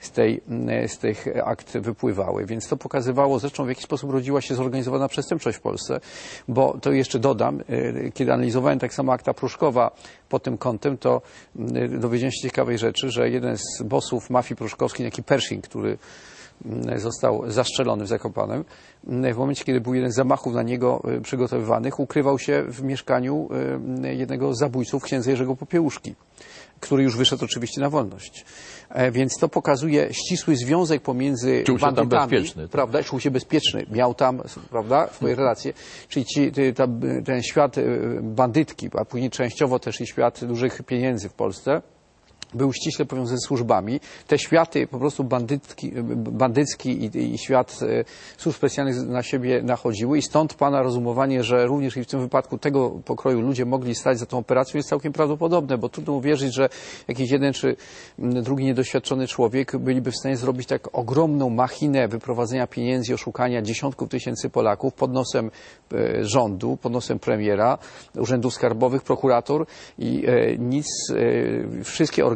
z tych akt wypływały. Więc to pokazywało zresztą, w jaki sposób rodziła się zorganizowana przestępczość w Polsce, bo to jeszcze dodam, kiedy analizowałem tak samo akta Pruszkowa pod tym kątem, to dowiedziałem się ciekawej rzeczy, że jeden z bossów mafii pruszkowskiej, taki Pershing, który został zastrzelony w Zakopanem, w momencie, kiedy był jeden z zamachów na niego przygotowywanych, ukrywał się w mieszkaniu jednego z zabójców, księdza Jerzego Popiełuszki, który już wyszedł oczywiście na wolność. Więc to pokazuje ścisły związek pomiędzy bandytami, prawda, czuł się bezpieczny, miał tam, prawda, swoje relacje, czyli ten świat bandytki, a później częściowo też i świat dużych pieniędzy w Polsce, był ściśle powiązany z służbami. Te światy po prostu bandycki i świat służb specjalnych na siebie nachodziły i stąd pana rozumowanie, że również i w tym wypadku tego pokroju ludzie mogli stać za tą operacją, jest całkiem prawdopodobne, bo trudno uwierzyć, że jakiś jeden czy drugi niedoświadczony człowiek byliby w stanie zrobić tak ogromną machinę wyprowadzenia pieniędzy, oszukania dziesiątków tysięcy Polaków pod nosem rządu, pod nosem premiera, urzędów skarbowych, prokurator i wszystkie organy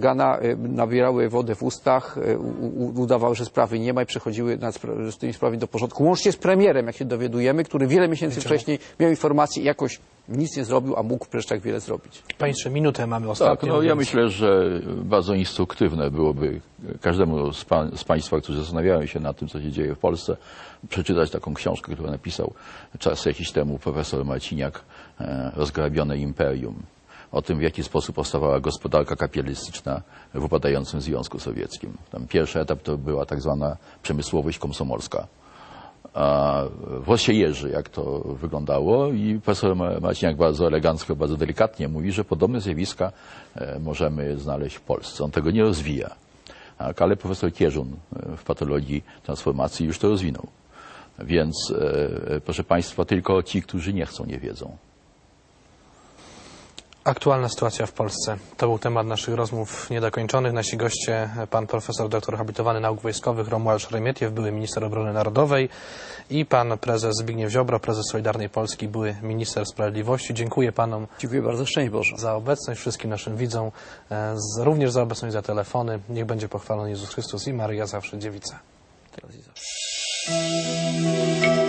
Reagana nabierały wodę w ustach, udawały, że sprawy nie ma i przechodziły z tymi sprawami do porządku. Łącznie z premierem, jak się dowiadujemy, który wiele miesięcy wcześniej miał informacje i jakoś nic nie zrobił, a mógł przecież tak wiele zrobić. Panie ministrze, minutę mamy ostatnią. Tak, ja myślę, że bardzo instruktywne byłoby każdemu z Państwa, którzy zastanawiają się nad tym, co się dzieje w Polsce, przeczytać taką książkę, którą napisał czas jakiś temu profesor Marciniak, Rozgrabione imperium. O tym, w jaki sposób powstawała gospodarka kapitalistyczna w upadającym Związku Sowieckim. Tam pierwszy etap to była tak zwana przemysłowość komsomolska. W Osiejerzy, jak to wyglądało, i profesor Marciniak bardzo elegancko, bardzo delikatnie mówi, że podobne zjawiska możemy znaleźć w Polsce. On tego nie rozwija. Tak, ale profesor Kierzun w patologii transformacji już to rozwinął. Więc, proszę Państwa, tylko ci, którzy nie chcą, nie wiedzą. Aktualna sytuacja w Polsce. To był temat naszych rozmów niedokończonych. Nasi goście, pan profesor doktor habilitowany nauk wojskowych Romuald Szeremietiew, były minister obrony narodowej, i pan prezes Zbigniew Ziobro, prezes Solidarnej Polski, były minister sprawiedliwości. Dziękuję panom. Dziękuję bardzo. Szczęść Boże. Za obecność, wszystkim naszym widzom, również za obecność, za telefony. Niech będzie pochwalony Jezus Chrystus i Maryja zawsze dziewica. Teraz i zawsze.